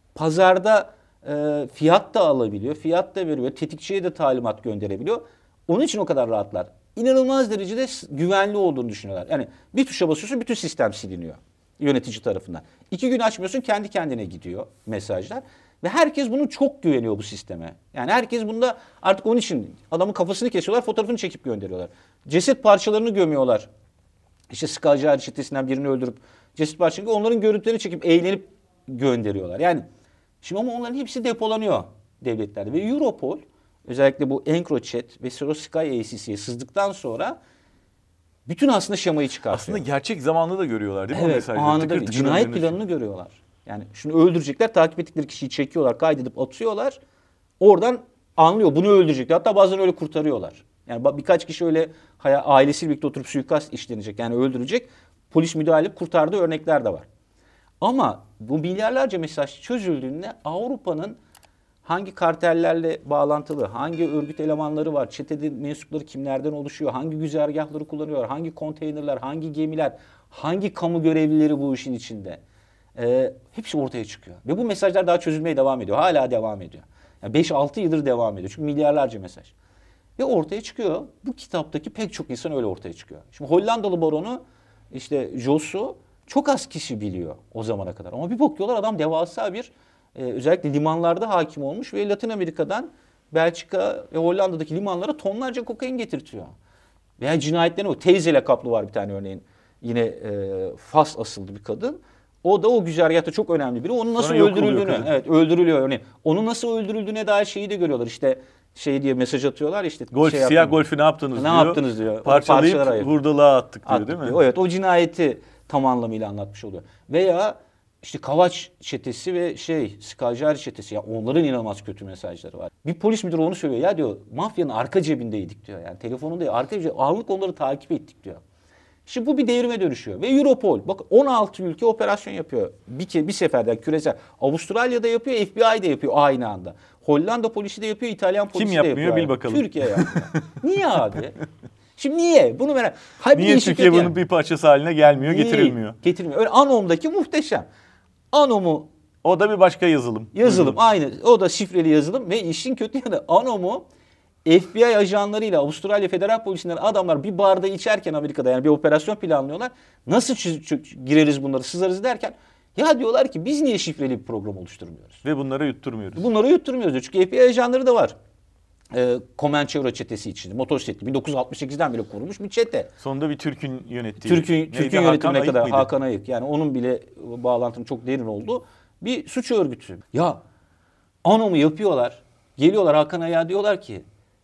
Pazarda e, fiyat da alabiliyor, fiyat da veriyor, tetikçiye de talimat gönderebiliyor. Onun için o kadar rahatlar. İnanılmaz derecede güvenli olduğunu düşünüyorlar. Yani bir tuşa basıyorsun bütün sistem siliniyor yönetici tarafından. İki gün açmıyorsun kendi kendine gidiyor mesajlar. Ve herkes bunu çok güveniyor bu sisteme. Yani herkes bunda artık onun için adamın kafasını kesiyorlar, fotoğrafını çekip gönderiyorlar. Ceset parçalarını gömüyorlar. İşte Skacı çetesinden birini öldürüp ceset parçalarını onların görüntülerini çekip eğlenip gönderiyorlar. Yani şimdi ama onların hepsi depolanıyor devletlerde. Ve Europol özellikle bu EncroChat ve Sky A C C'ye sızdıktan sonra bütün aslında şemayı çıkartıyor.
Aslında gerçek zamanlı da görüyorlar değil mi
evet,
o mesajları?
Anında
tıkır tıkır
cinayet
önlerine
planını görüyorlar. Yani şunu öldürecekler, takip ettikleri kişiyi çekiyorlar, kaydedip atıyorlar. Oradan anlıyor bunu öldürecekler. Hatta bazen öyle kurtarıyorlar. Yani birkaç kişi öyle ailesiyle birlikte oturup suikast işlenecek yani öldürecek. Polis müdahale edip kurtardığı örnekler de var. Ama bu milyarlarca mesaj çözüldüğünde Avrupa'nın hangi kartellerle bağlantılı, hangi örgüt elemanları var, çetede mensupları kimlerden oluşuyor, hangi güzergahları kullanıyorlar, hangi konteynerler, hangi gemiler, hangi kamu görevlileri bu işin içinde. Ee, hepsi ortaya çıkıyor. Ve bu mesajlar daha çözülmeye devam ediyor. Hala devam ediyor. Yani beş altı yıldır devam ediyor. Çünkü milyarlarca mesaj. Ve ortaya çıkıyor. Bu kitaptaki pek çok insan öyle ortaya çıkıyor. Şimdi Hollandalı baronu işte Jos'u çok az kişi biliyor o zamana kadar. Ama bir bakıyorlar adam devasa bir e, özellikle limanlarda hakim olmuş ve Latin Amerika'dan Belçika ve Hollanda'daki limanlara tonlarca kokain getirtiyor. Veya cinayetlerine o teyze lakaplı var bir tane örneğin. Yine e, Fas asıllı bir kadın. O da o güzergahta çok önemli biri. Onun nasıl
Sonra yok
öldürüldüğünü,
oluyor
evet öldürülüyor örneğin. Onun nasıl öldürüldüğüne dair şeyi de görüyorlar. İşte şey diye mesaj atıyorlar işte.
Golf,
şey
siyah
yaptım.
golfi ne yaptınız
ne
diyor.
Ne yaptınız diyor.
Parçalayıp hurdalığa attık diyor
attık
değil mi?
Diyor. Evet o cinayeti tam anlamıyla anlatmış oluyor. Veya işte Kavaç çetesi ve şey Skacı çetesi ya onların inanılmaz kötü mesajları var. Bir polis müdürü onu söylüyor. Ya diyor mafyanın arka cebindeydik diyor. Yani telefonunda arka cebinde anlık onları takip ettik diyor. Şimdi bu bir devrime dönüşüyor. Ve Europol bak on altı ülke operasyon yapıyor. Bir, ke, bir seferden küresel. Avustralya'da yapıyor, F B I de yapıyor aynı anda. Hollanda polisi de yapıyor, İtalyan polisi
Kim
de
yapmıyor
yapıyor.
bil bakalım.
Türkiye yapıyor. Niye abi? Şimdi niye? Bunu merak.
Niye Türkiye bunun yani. bir parçası haline gelmiyor, niye? Getirilmiyor?
Getirmiyor. Öyle Anom'daki muhteşem. Anom'u
o da bir başka yazılım.
Yazılım Buyurun. Aynı. O da şifreli yazılım ve işin kötü yanı Anom'u F B I ajanlarıyla Avustralya Federal Polisi'nden adamlar bir barda içerken Amerika'da yani bir operasyon planlıyorlar. Nasıl gireriz bunları sızarız derken ya diyorlar ki biz niye şifreli bir program oluşturmuyoruz?
Ve bunları yutturmuyoruz.
Bunları yutturmuyoruz diyor. Çünkü F B I ajanları da var. E, Comanchero çetesi için motosikletli bin dokuz yüz altmış sekizden bile kurulmuş bir çete.
Sonunda bir Türk'ün yönettiği.
Türk'ün Türk'ün yönetimine kadar mıydı? Hakan Ayık. Yani onun bile bağlantının çok derin olduğu bir suç örgütü. Ya Anom'u yapıyorlar. Geliyorlar Hakan Ayık'a diyorlar ki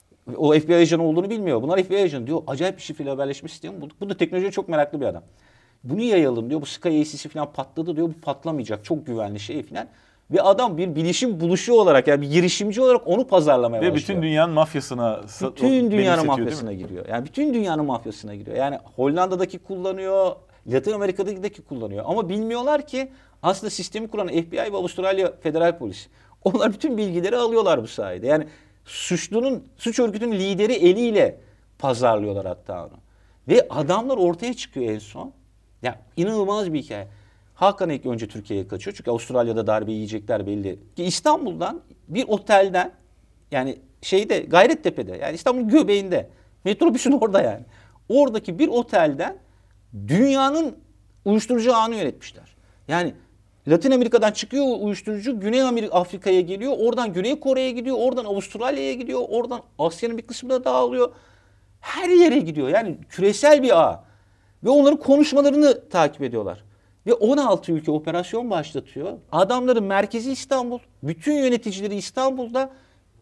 o F B I ajanı olduğunu bilmiyor. Bunlar F B I ajanı diyor. Acayip bir şifreyle haberleşme sistemi bulduk. Bu da teknolojiye çok meraklı bir adam. Bunu yayalım diyor. Bu Sky A C C falan patladı diyor. Bu patlamayacak. Çok güvenli şey falan. Ve adam bir bilişim buluşu olarak yani bir girişimci olarak onu pazarlamaya
Ve
başlıyor.
bütün dünyanın mafyasına
bütün dünyanın mafyasına giriyor. Yani bütün dünyanın mafyasına giriyor. Yani Hollanda'daki kullanıyor, Latin Amerika'daki kullanıyor. Ama bilmiyorlar ki aslında sistemi kuran F B I ve Avustralya Federal Polisi. Onlar bütün bilgileri alıyorlar bu sayede. Yani suçlunun, suç örgütünün lideri eliyle pazarlıyorlar hatta onu. Ve adamlar ortaya çıkıyor en son. Ya inanılmaz bir hikaye. Hakan Ayık önce Türkiye'ye kaçıyor. Çünkü Avustralya'da darbe yiyecekler belli. İstanbul'dan bir otelden yani şeyde Gayrettepe'de yani İstanbul'un göbeğinde metrobüsün orada yani. Oradaki bir otelden dünyanın uyuşturucu ağını yönetmişler. Yani Latin Amerika'dan çıkıyor uyuşturucu, Güney Amerika, Afrika'ya geliyor, oradan Güney Kore'ye gidiyor, oradan Avustralya'ya gidiyor, oradan Asya'nın bir kısmına dağılıyor. Her yere gidiyor. Yani küresel bir ağ. Ve onların konuşmalarını takip ediyorlar. Ve on altı ülke operasyon başlatıyor. Adamların merkezi İstanbul. Bütün yöneticileri İstanbul'da.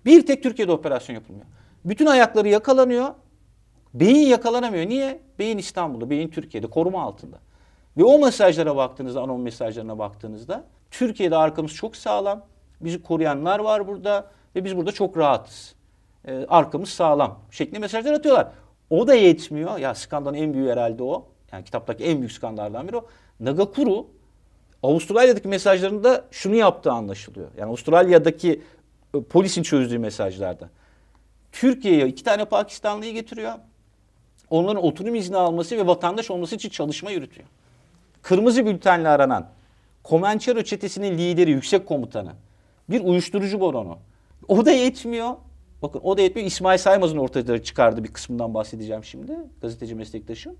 Bir tek Türkiye'de operasyon yapılmıyor. Bütün ayakları yakalanıyor. Beyin yakalanamıyor. Niye? Beyin İstanbul'da, beyin Türkiye'de, koruma altında. Ve o mesajlara baktığınızda, anon mesajlarına baktığınızda Türkiye'de arkamız çok sağlam. Bizi koruyanlar var burada ve biz burada çok rahatız. Ee, arkamız sağlam şeklinde mesajlar atıyorlar. O da yetmiyor. Ya skandalın en büyüğü herhalde o. Yani kitaptaki en büyük skandallardan biri o. Nagakuru Avustralya'daki mesajlarında şunu yaptığı anlaşılıyor. Yani Avustralya'daki e, polisin çözdüğü mesajlarda. Türkiye'ye iki tane Pakistanlıyı getiriyor. Onların oturum izni alması ve vatandaş olması için çalışma yürütüyor. Kırmızı bültenle aranan Comanchero çetesinin lideri, yüksek komutanı, bir uyuşturucu baronu. O da yetmiyor. Bakın o da yetmiyor. İsmail Saymaz'ın ortaya çıkardığı bir kısmından bahsedeceğim şimdi. Gazeteci meslektaşım.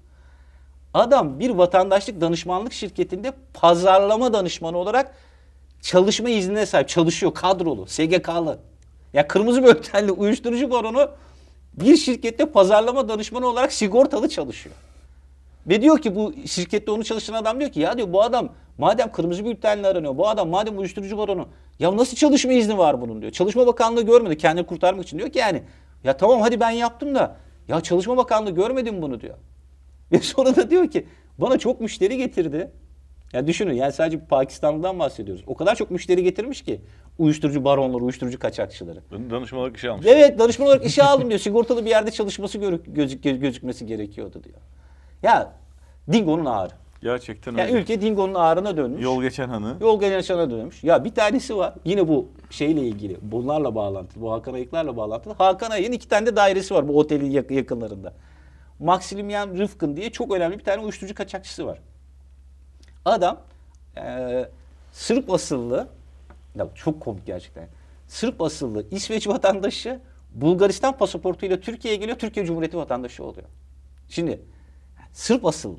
Adam bir vatandaşlık danışmanlık şirketinde pazarlama danışmanı olarak çalışma iznine sahip. Çalışıyor, kadrolu, S G K'lı. Ya kırmızı bültenli uyuşturucu baronu bir şirkette pazarlama danışmanı olarak sigortalı çalışıyor. Ve diyor ki bu şirkette onu çalıştıran adam diyor ki ya diyor bu adam madem kırmızı bültenle aranıyor, bu adam madem uyuşturucu baronu, ya nasıl çalışma izni var bunun diyor. Çalışma Bakanlığı görmedi kendini kurtarmak için, diyor ki yani ya tamam hadi ben yaptım da ya Çalışma Bakanlığı görmedi mi bunu diyor. Ve sonra da diyor ki bana çok müşteri getirdi. Ya düşünün yani sadece Pakistan'dan bahsediyoruz. O kadar çok müşteri getirmiş ki uyuşturucu baronları, uyuşturucu kaçakçıları.
Danışman olarak işe almış.
Evet, danışman olarak işe aldım diyor. Sigortalı bir yerde çalışması gözük gözükmesi gerekiyordu diyor. Ya Dingo'nun ağrı.
Gerçekten
yani
öyle.
ülke Dingo'nun ağrına dönmüş.
Yol geçen hanı.
Yol geçen hanı dönmüş. Ya bir tanesi var. Yine bu şeyle ilgili. Bunlarla bağlantılı. Bu Hakan Ayıklar'la bağlantılı. Hakan Ayık'ın iki tane de dairesi var bu otelin yakınlarında. Maximilian Rıfkın diye çok önemli bir tane uyuşturucu kaçakçısı var. Adam e, Sırp asıllı, ya çok komik gerçekten. Sırp asıllı İsveç vatandaşı Bulgaristan pasaportuyla Türkiye'ye geliyor. Türkiye Cumhuriyeti vatandaşı oluyor. Şimdi Sırp asıllı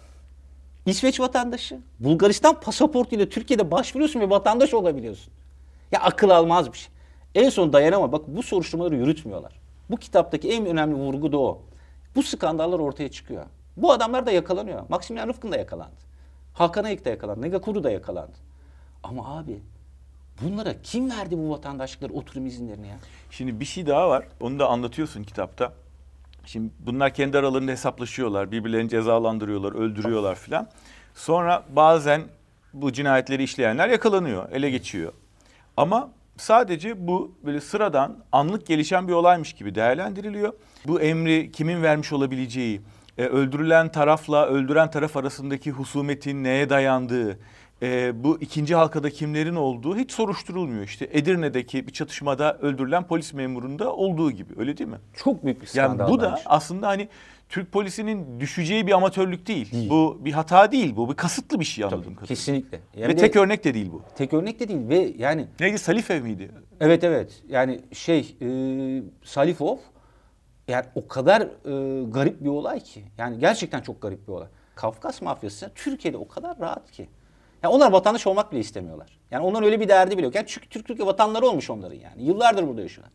İsveç vatandaşı Bulgaristan pasaportuyla Türkiye'de başvuruyorsun ve vatandaş olabiliyorsun. Ya akıl almaz bir şey. En son dayanamam. Bak bu soruşturmaları yürütmüyorlar. Bu kitaptaki en önemli vurgu da o. Bu skandallar ortaya çıkıyor. Bu adamlar da yakalanıyor. Maximilian Rıfkın da yakalandı. Hakan Ayık da yakalandı. Nagakuru da yakalandı. Ama abi bunlara kim verdi bu vatandaşlıkları, oturum izinlerini ya?
Şimdi bir şey daha var. Onu da anlatıyorsun kitapta. Şimdi bunlar kendi aralarında hesaplaşıyorlar. Birbirlerini cezalandırıyorlar, öldürüyorlar filan. Sonra bazen bu cinayetleri işleyenler yakalanıyor, ele geçiyor. Ama sadece bu böyle sıradan, anlık gelişen bir olaymış gibi değerlendiriliyor. Bu emri kimin vermiş olabileceği, e, öldürülen tarafla öldüren taraf arasındaki husumetin neye dayandığı, e, bu ikinci halkada kimlerin olduğu hiç soruşturulmuyor. İşte Edirne'deki bir çatışmada öldürülen polis memurunda olduğu gibi, öyle değil mi?
Çok büyük bir skandal.
Yani bu da
bence.
aslında hani Türk polisinin düşeceği bir amatörlük değil.
Değil.
Bu bir hata değil, bu bir kasıtlı bir şey anladığım kadarıyla.
Kesinlikle. Yani
Ve tek örnek de değil bu.
tek örnek de değil ve yani
Neydi, Salifev miydi?
evet evet yani şey e, Salifov yani o kadar e, garip bir olay ki. Yani gerçekten çok garip bir olay. Kafkas mafyası Türkiye'de o kadar rahat ki. Yani onlar vatandaş olmak bile istemiyorlar. Yani onların öyle bir derdi bile yok. Yani çünkü Türk Türkiye vatanları olmuş onların yani. Yıllardır burada yaşıyorlar.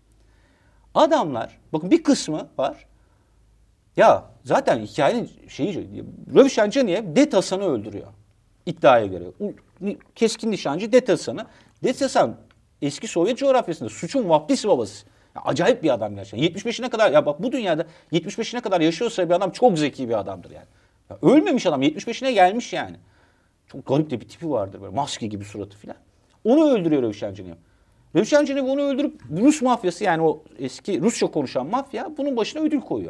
Adamlar bakın bir kısmı var. Ya zaten hikayenin şeyi Rövşen Caniyev Detasan'ı öldürüyor. İddiaya göre. Keskin nişancı Detasan'ı. Detasan eski Sovyet coğrafyasında suçun vahbisi babası. Ya acayip bir adam gerçekten. yetmiş beşine kadar ya bak bu dünyada yetmiş beşine kadar yaşıyorsa bir adam çok zeki bir adamdır yani. Ya ölmemiş adam yetmiş beşine gelmiş yani. Çok garip de bir tipi vardır böyle maske gibi suratı filan. Onu öldürüyor Rövşen Caniyev. Rövşen Caniyev onu öldürüp Rus mafyası yani o eski Rusça konuşan mafya bunun başına ödül koyuyor.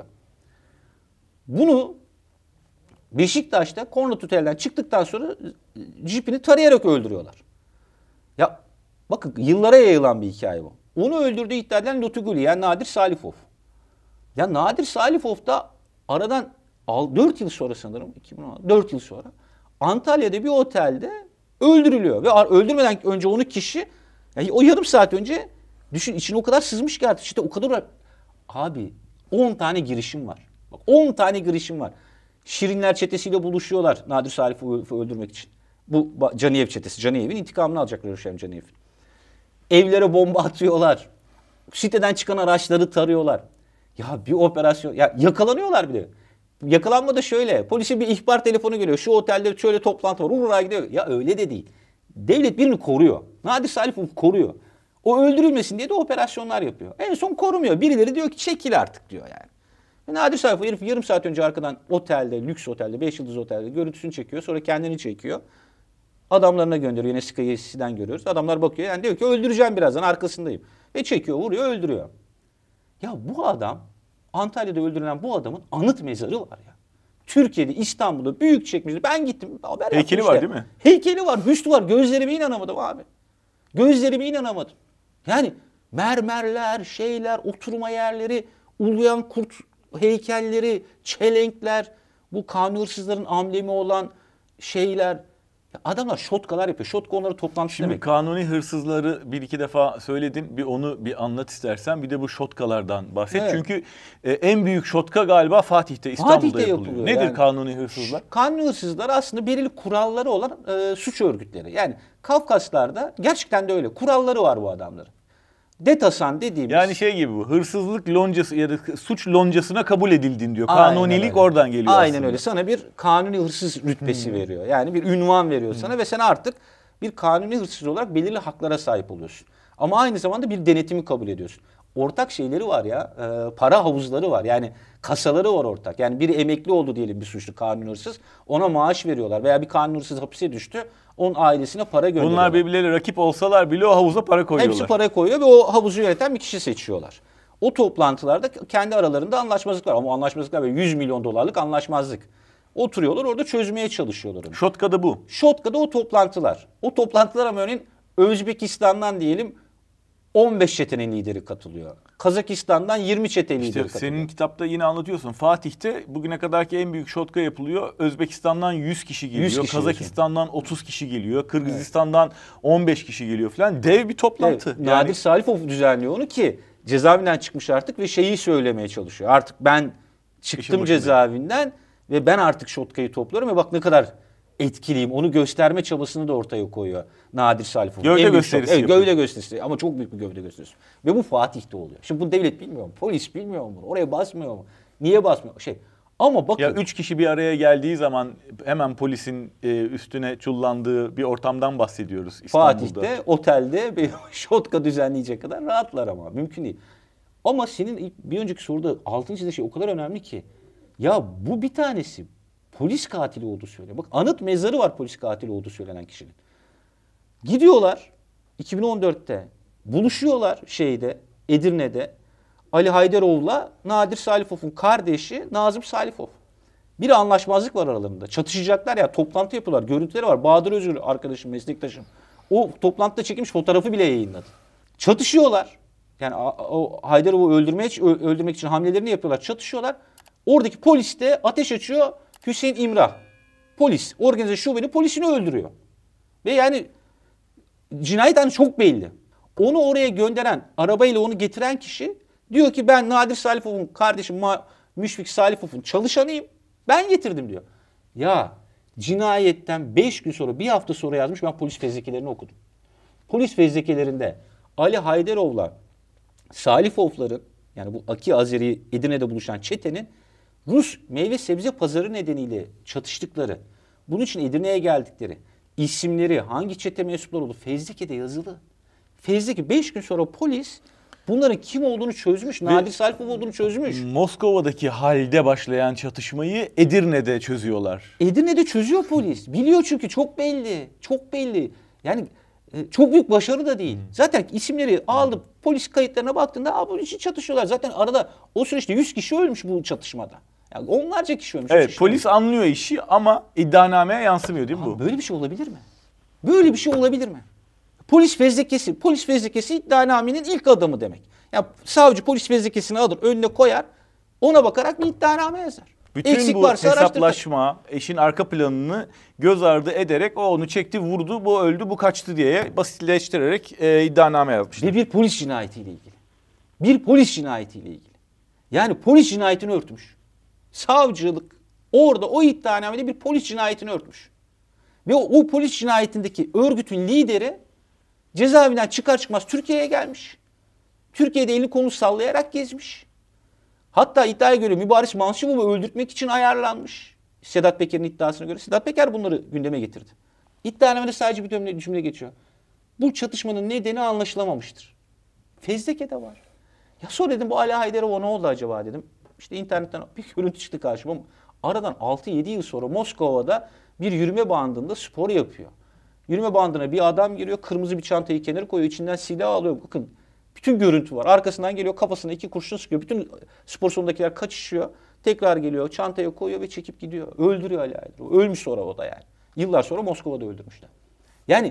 Bunu Beşiktaş'ta Kornut Otel'den çıktıktan sonra jipini tarayarak öldürüyorlar. Ya bakın yıllara yayılan bir hikaye bu. Onu öldürdüğü iddia edilen Lutuguli yani Nadir Salifov. Ya Nadir Salifov da aradan dört yıl sonra sanırım iki bin on dört yıl sonra Antalya'da bir otelde öldürülüyor. Ve öldürmeden önce onu kişi yani o yarım saat önce düşün içine o kadar sızmış ki artık işte o kadar abi on tane girişim var. Bak on tane girişim var. Şirinler çetesiyle buluşuyorlar Nadir Salifov'u öldürmek için. Bu Caniyev çetesi. Caniyev'in intikamını alacaklar Rövşen Caniyev'in. Evlere bomba atıyorlar. Siteden çıkan araçları tarıyorlar. Ya bir operasyon. Ya yakalanıyorlar bile. Yakalanma da şöyle. Polise bir ihbar telefonu geliyor. Şu otelde şöyle toplantı var. Urur'a gidiyor. Ya öyle de değil. Devlet birini koruyor. Nadir Salifov'u koruyor. O öldürülmesin diye de operasyonlar yapıyor. En son korumuyor. Birileri diyor ki çekil artık diyor yani. Nadir Sayfo herif yarım saat önce arkadan otelde, lüks otelde, beş yıldız otelde görüntüsünü çekiyor. Sonra kendini çekiyor. Adamlarına gönderiyor. Yine Sky'den görüyoruz. Adamlar bakıyor. Yani diyor ki öldüreceğim birazdan, arkasındayım. Ve çekiyor, vuruyor, öldürüyor. Ya bu adam, Antalya'da öldürülen bu adamın anıt mezarı var ya. Türkiye'de, İstanbul'da, Büyükçekmece'de ben gittim. Haber
Heykeli
yaptım
var
işte.
değil mi?
Heykeli var, büstü var. Gözlerime inanamadım abi. Gözlerime inanamadım. Yani mermerler, şeyler, oturma yerleri, uluyan kurt heykelleri, çelenkler, bu kanuni hırsızların amblemi olan şeyler. Adamlar şotkalar yapıyor. Şotka onları toplantısı
Şimdi
demek.
kanuni hırsızları bir iki defa söyledin. Bir onu bir anlat istersen. Bir de bu şotkalardan bahset.
Evet.
Çünkü e, en büyük şotka galiba Fatih'te, İstanbul'da
Fatih'te
yapılıyor.
yapılıyor
Nedir
yani.
kanuni hırsızlar?
Kanuni hırsızlar aslında belirli kuralları olan e, suç örgütleri. Yani Kafkaslar'da gerçekten de öyle. Kuralları var bu adamların. DETASAN dediğimiz.
Yani şey gibi bu. Hırsızlık loncası ya da suç loncasına kabul edildin diyor.
Aynen
Kanunilik
öyle.
oradan geliyor
Aynen
aslında.
öyle. Sana bir kanuni hırsız rütbesi veriyor. Yani bir ünvan veriyor sana ve sen artık bir kanuni hırsız olarak belirli haklara sahip oluyorsun. Ama aynı zamanda bir denetimi kabul ediyorsun. Ortak şeyleri var ya, e, para havuzları var. Yani kasaları var ortak. Yani biri emekli oldu diyelim bir suçlu kanuni hırsız. Ona maaş veriyorlar veya bir kanuni hırsız hapise düştü. Onun ailesine para gönderiyorlar.
Bunlar birbirleriyle rakip olsalar bile o havuza para koyuyorlar.
Hepsi para koyuyor ve o havuzu yöneten bir kişi seçiyorlar. O toplantılarda kendi aralarında anlaşmazlıklar. Ama anlaşmazlıklar böyle yüz milyon dolarlık anlaşmazlık. Oturuyorlar orada çözmeye çalışıyorlar onu.
Şotka'da bu.
Şotka'da o toplantılar. O toplantılar ama örneğin Özbekistan'dan diyelim on beş çetenin lideri katılıyor. Kazakistan'dan yirmi çete lideri
İşte
katılıyor.
senin kitapta yine anlatıyorsun. Fatih'te bugüne kadarki en büyük şotka yapılıyor. Özbekistan'dan yüz kişi geliyor.
yüz kişi
Kazakistan'dan otuz kişi geliyor. Kırgızistan'dan on beş kişi geliyor falan. Dev bir toplantı.
Evet,
Yani
Nadir Salifov düzenliyor onu ki cezaevinden çıkmış artık ve şeyi söylemeye çalışıyor. Artık ben çıktım
başındayım.
cezaevinden ve ben artık şotkayı topluyorum ve bak ne kadar etkiliyim. Onu gösterme çabasını da ortaya koyuyor Nadir Salifov.
Gövde
En büyük
gösterisi
şok- Evet,
yapıyor.
gövde gösterisi ama çok büyük bir gövde gösterisi. Ve bu Fatih'te oluyor. Şimdi bu devlet bilmiyor mu? Polis bilmiyor mu? Oraya basmıyor mu? Niye basmıyor? Şey. Ama bakın.
ya üç kişi bir araya geldiği zaman hemen polisin e, üstüne çullandığı bir ortamdan bahsediyoruz İstanbul'da.
Fatih'te, otelde bir şotka düzenleyecek kadar rahatlar ama. Mümkün değil. Ama senin ilk- bir önceki soruda altın çizdiğin şey o kadar önemli ki. Ya bu bir tanesi polis katili olduğu söyleniyor. Bak anıt mezarı var polis katili olduğu söylenen kişinin. Gidiyorlar iki bin on dörtte buluşuyorlar şeyde Edirne'de Ali Haydaroğlu'la Nadir Salifov'un kardeşi Nazım Salifov. Bir anlaşmazlık var aralarında. Çatışacaklar ya, toplantı yapıyorlar. Görüntüleri var. Bahadır Özgür arkadaşım, meslektaşım. O toplantıda çekilmiş fotoğrafı bile yayınladı. Çatışıyorlar. Yani o Haydarov'u öldürmeye öldürmek için hamlelerini yapıyorlar. Çatışıyorlar. Oradaki polis de ateş açıyor. Hüseyin İmrah. Polis, organize şubenin polisini öldürüyor. Ve yani cinayet hani çok belli. Onu oraya gönderen, arabayla onu getiren kişi diyor ki ben Nadir Salifov'un kardeşim Müşfik Salifov'un çalışanıyım. Ben getirdim diyor. Ya cinayetten beş gün sonra, bir hafta sonra yazmış, ben polis fezlekelerini okudum. Polis fezlekelerinde Ali Haydarov'la Salifov'ların, yani bu Aki Azeri Edirne'de buluşan çetenin Rus meyve sebze pazarı nedeniyle çatıştıkları, bunun için Edirne'ye geldikleri, isimleri, hangi çete mensupları olduğu fezlekede yazılı. Fezleke beş gün sonra polis bunların kim olduğunu çözmüş, Nadir Salifov olduğunu çözmüş.
Moskova'daki halde başlayan çatışmayı Edirne'de çözüyorlar.
Edirne'de çözüyor polis. Biliyor çünkü çok belli. Çok belli. Yani e, çok büyük başarı da değil. Zaten isimleri aldı, polis kayıtlarına baktığında Aa, bu için çatışıyorlar. Zaten arada o süreçte yüz kişi ölmüş bu çatışmada. Yani onlarca kişi ölmüş.
Evet,
kişi
polis
ölmüş.
anlıyor işi ama iddianameye yansımıyor değil mi
Abi
bu?
böyle bir şey olabilir mi? Böyle bir şey olabilir mi? Polis fezlekesi, polis fezlekesi iddianamenin ilk adamı demek. Yani savcı polis fezlekesini alır, önüne koyar, ona bakarak bir iddianame yazar.
Bütün
Eksik
bu
varsa araştırır.
hesaplaşma, eşin arka planını göz ardı ederek o onu çekti, vurdu, bu öldü, bu kaçtı diye basitleştirerek e, iddianame yazmışlar.
Ve bir polis cinayetiyle ilgili. Bir polis cinayetiyle ilgili. Yani polis cinayetini örtmüş. Savcılık orada o iddianamede bir polis cinayetini örtmüş. Ve o, o polis cinayetindeki örgütün lideri cezaevinden çıkar çıkmaz Türkiye'ye gelmiş. Türkiye'de elini kolunu sallayarak gezmiş. Hatta iddiaya göre Mübariz Mansıbov'u öldürtmek için ayarlanmış. Sedat Peker'in iddiasına göre. Sedat Peker bunları gündeme getirdi. İddianamede sadece bir cümle, cümle geçiyor. Bu çatışmanın nedeni anlaşılamamıştır. Fezleke'de var. Ya sonra dedim bu Ali Haydarova ne oldu acaba dedim. İşte internetten bir görüntü çıktı karşıma. Aradan altı yedi yıl sonra Moskova'da bir yürüme bandında spor yapıyor. Yürüme bandına bir adam giriyor, kırmızı bir çantayı kenara koyuyor, içinden silah alıyor. Bakın bütün görüntü var. Arkasından geliyor, kafasına iki kurşun sıkıyor. Bütün spor salonundakiler kaçışıyor. Tekrar geliyor, çantaya koyuyor ve çekip gidiyor. Öldürüyor Ali Haydarova. Ölmüş sonra o da yani. Yıllar sonra Moskova'da öldürmüşler. Yani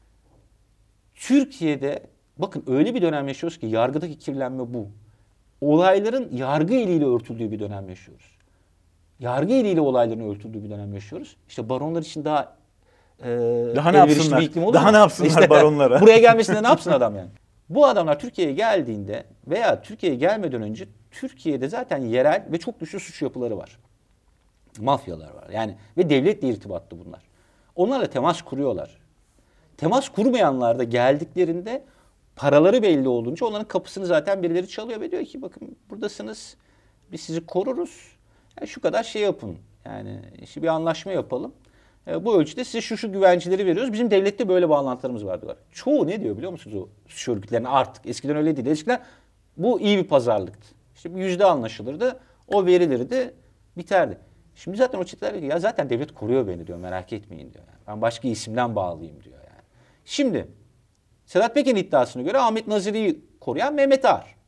Türkiye'de bakın öyle bir dönem yaşıyoruz ki yargıdaki kirlenme bu. Olayların yargı eliyle örtüldüğü bir dönem yaşıyoruz. Yargı eliyle olayların örtüldüğü bir dönem yaşıyoruz. İşte baronlar için daha e,
daha ne yapsınlar?
Bir iklim olur
daha
mu?
ne yapsınlar
işte,
baronlara?
Buraya gelmesinde ne yapsın adam yani? Bu adamlar Türkiye'ye geldiğinde veya Türkiye'ye gelmeden önce Türkiye'de zaten yerel ve çok güçlü suç yapıları var. Mafyalar var yani ve devletle irtibatlı bunlar. Onlarla temas kuruyorlar. Temas kurmayanlar da geldiklerinde paraları belli olunca onların kapısını zaten birileri çalıyor ve diyor ki bakın buradasınız, biz sizi koruruz. Yani şu kadar şey yapın. Yani işte bir anlaşma yapalım. E, bu ölçüde size şu şu güvenceleri veriyoruz. Bizim devlette böyle bağlantılarımız var diyorlar. Çoğu ne diyor biliyor musunuz o suç örgütlerine artık? Eskiden öyle değil. Eskiden bu iyi bir pazarlıktı. İşte bir yüzde anlaşılırdı. O verilirdi, biterdi. Şimdi zaten o çeteler diyor ki ya zaten devlet koruyor beni diyor, merak etmeyin diyor. Yani. Ben başka isimden bağlıyım diyor yani. Şimdi Sedat Peker'in iddiasına göre Ahmet Nazır'ı koruyan Mehmet Ağar.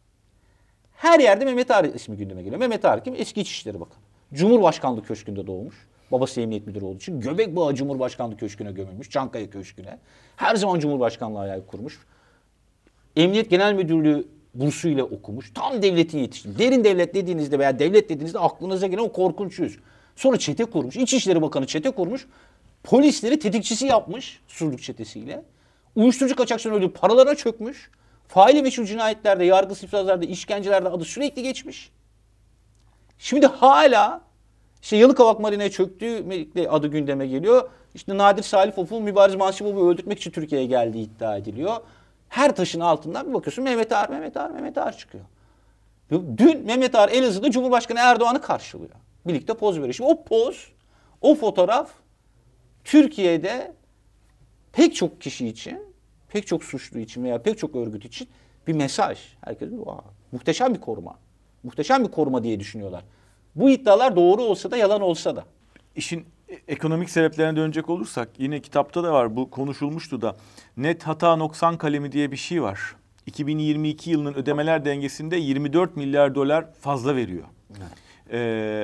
Her yerde Mehmet Ağar ismi gündeme geliyor. Mehmet Ağar kim? Eski İçişleri Bakanı. Cumhurbaşkanlığı Köşkü'nde doğmuş. Babası emniyet müdürü olduğu için Göbek Bağı Cumhurbaşkanlığı Köşkü'ne gömülmüş. Çankaya Köşkü'ne. Her zaman Cumhurbaşkanlığı hayal kurmuş. Emniyet Genel Müdürlüğü bursuyla okumuş. Tam devletin yetiştiği. Derin devlet dediğinizde veya devlet dediğinizde aklınıza gelen o korkunç yüz. Sonra çete kurmuş. İçişleri Bakanı çete kurmuş. Polisleri tetikçisi yapmış Surluk çetesiyle. Uyuşturucu kaçakçıların öldüğü paralara çökmüş. Faili meşhur cinayetlerde, yargısız ifrazlarda, işkencelerde adı sürekli geçmiş. Şimdi hala işte Yalıkavak Marina'ya çöktüğü adı gündeme geliyor. İşte Nadir Salifov'u, Mübariz Mansıpov'u öldürtmek için Türkiye'ye geldiği iddia ediliyor. Her taşın altından bir bakıyorsun Mehmet Ağar, Mehmet Ağar, Mehmet Ağar çıkıyor. Dün Mehmet Ağar Elazığ'da Cumhurbaşkanı Erdoğan'ı karşılıyor. Birlikte poz veriyor. Şimdi o poz, o fotoğraf Türkiye'de pek çok kişi için, pek çok suçlu için veya pek çok örgüt için bir mesaj. Herkes diyor, muhteşem bir koruma. Muhteşem bir koruma diye düşünüyorlar. Bu iddialar doğru olsa da yalan olsa da.
İşin ekonomik sebeplerine dönecek olursak yine kitapta da var, bu konuşulmuştu da. Net hata noksan kalemi diye bir şey var. iki bin yirmi iki yılının ödemeler dengesinde yirmi dört milyar dolar fazla veriyor. Evet. Ee,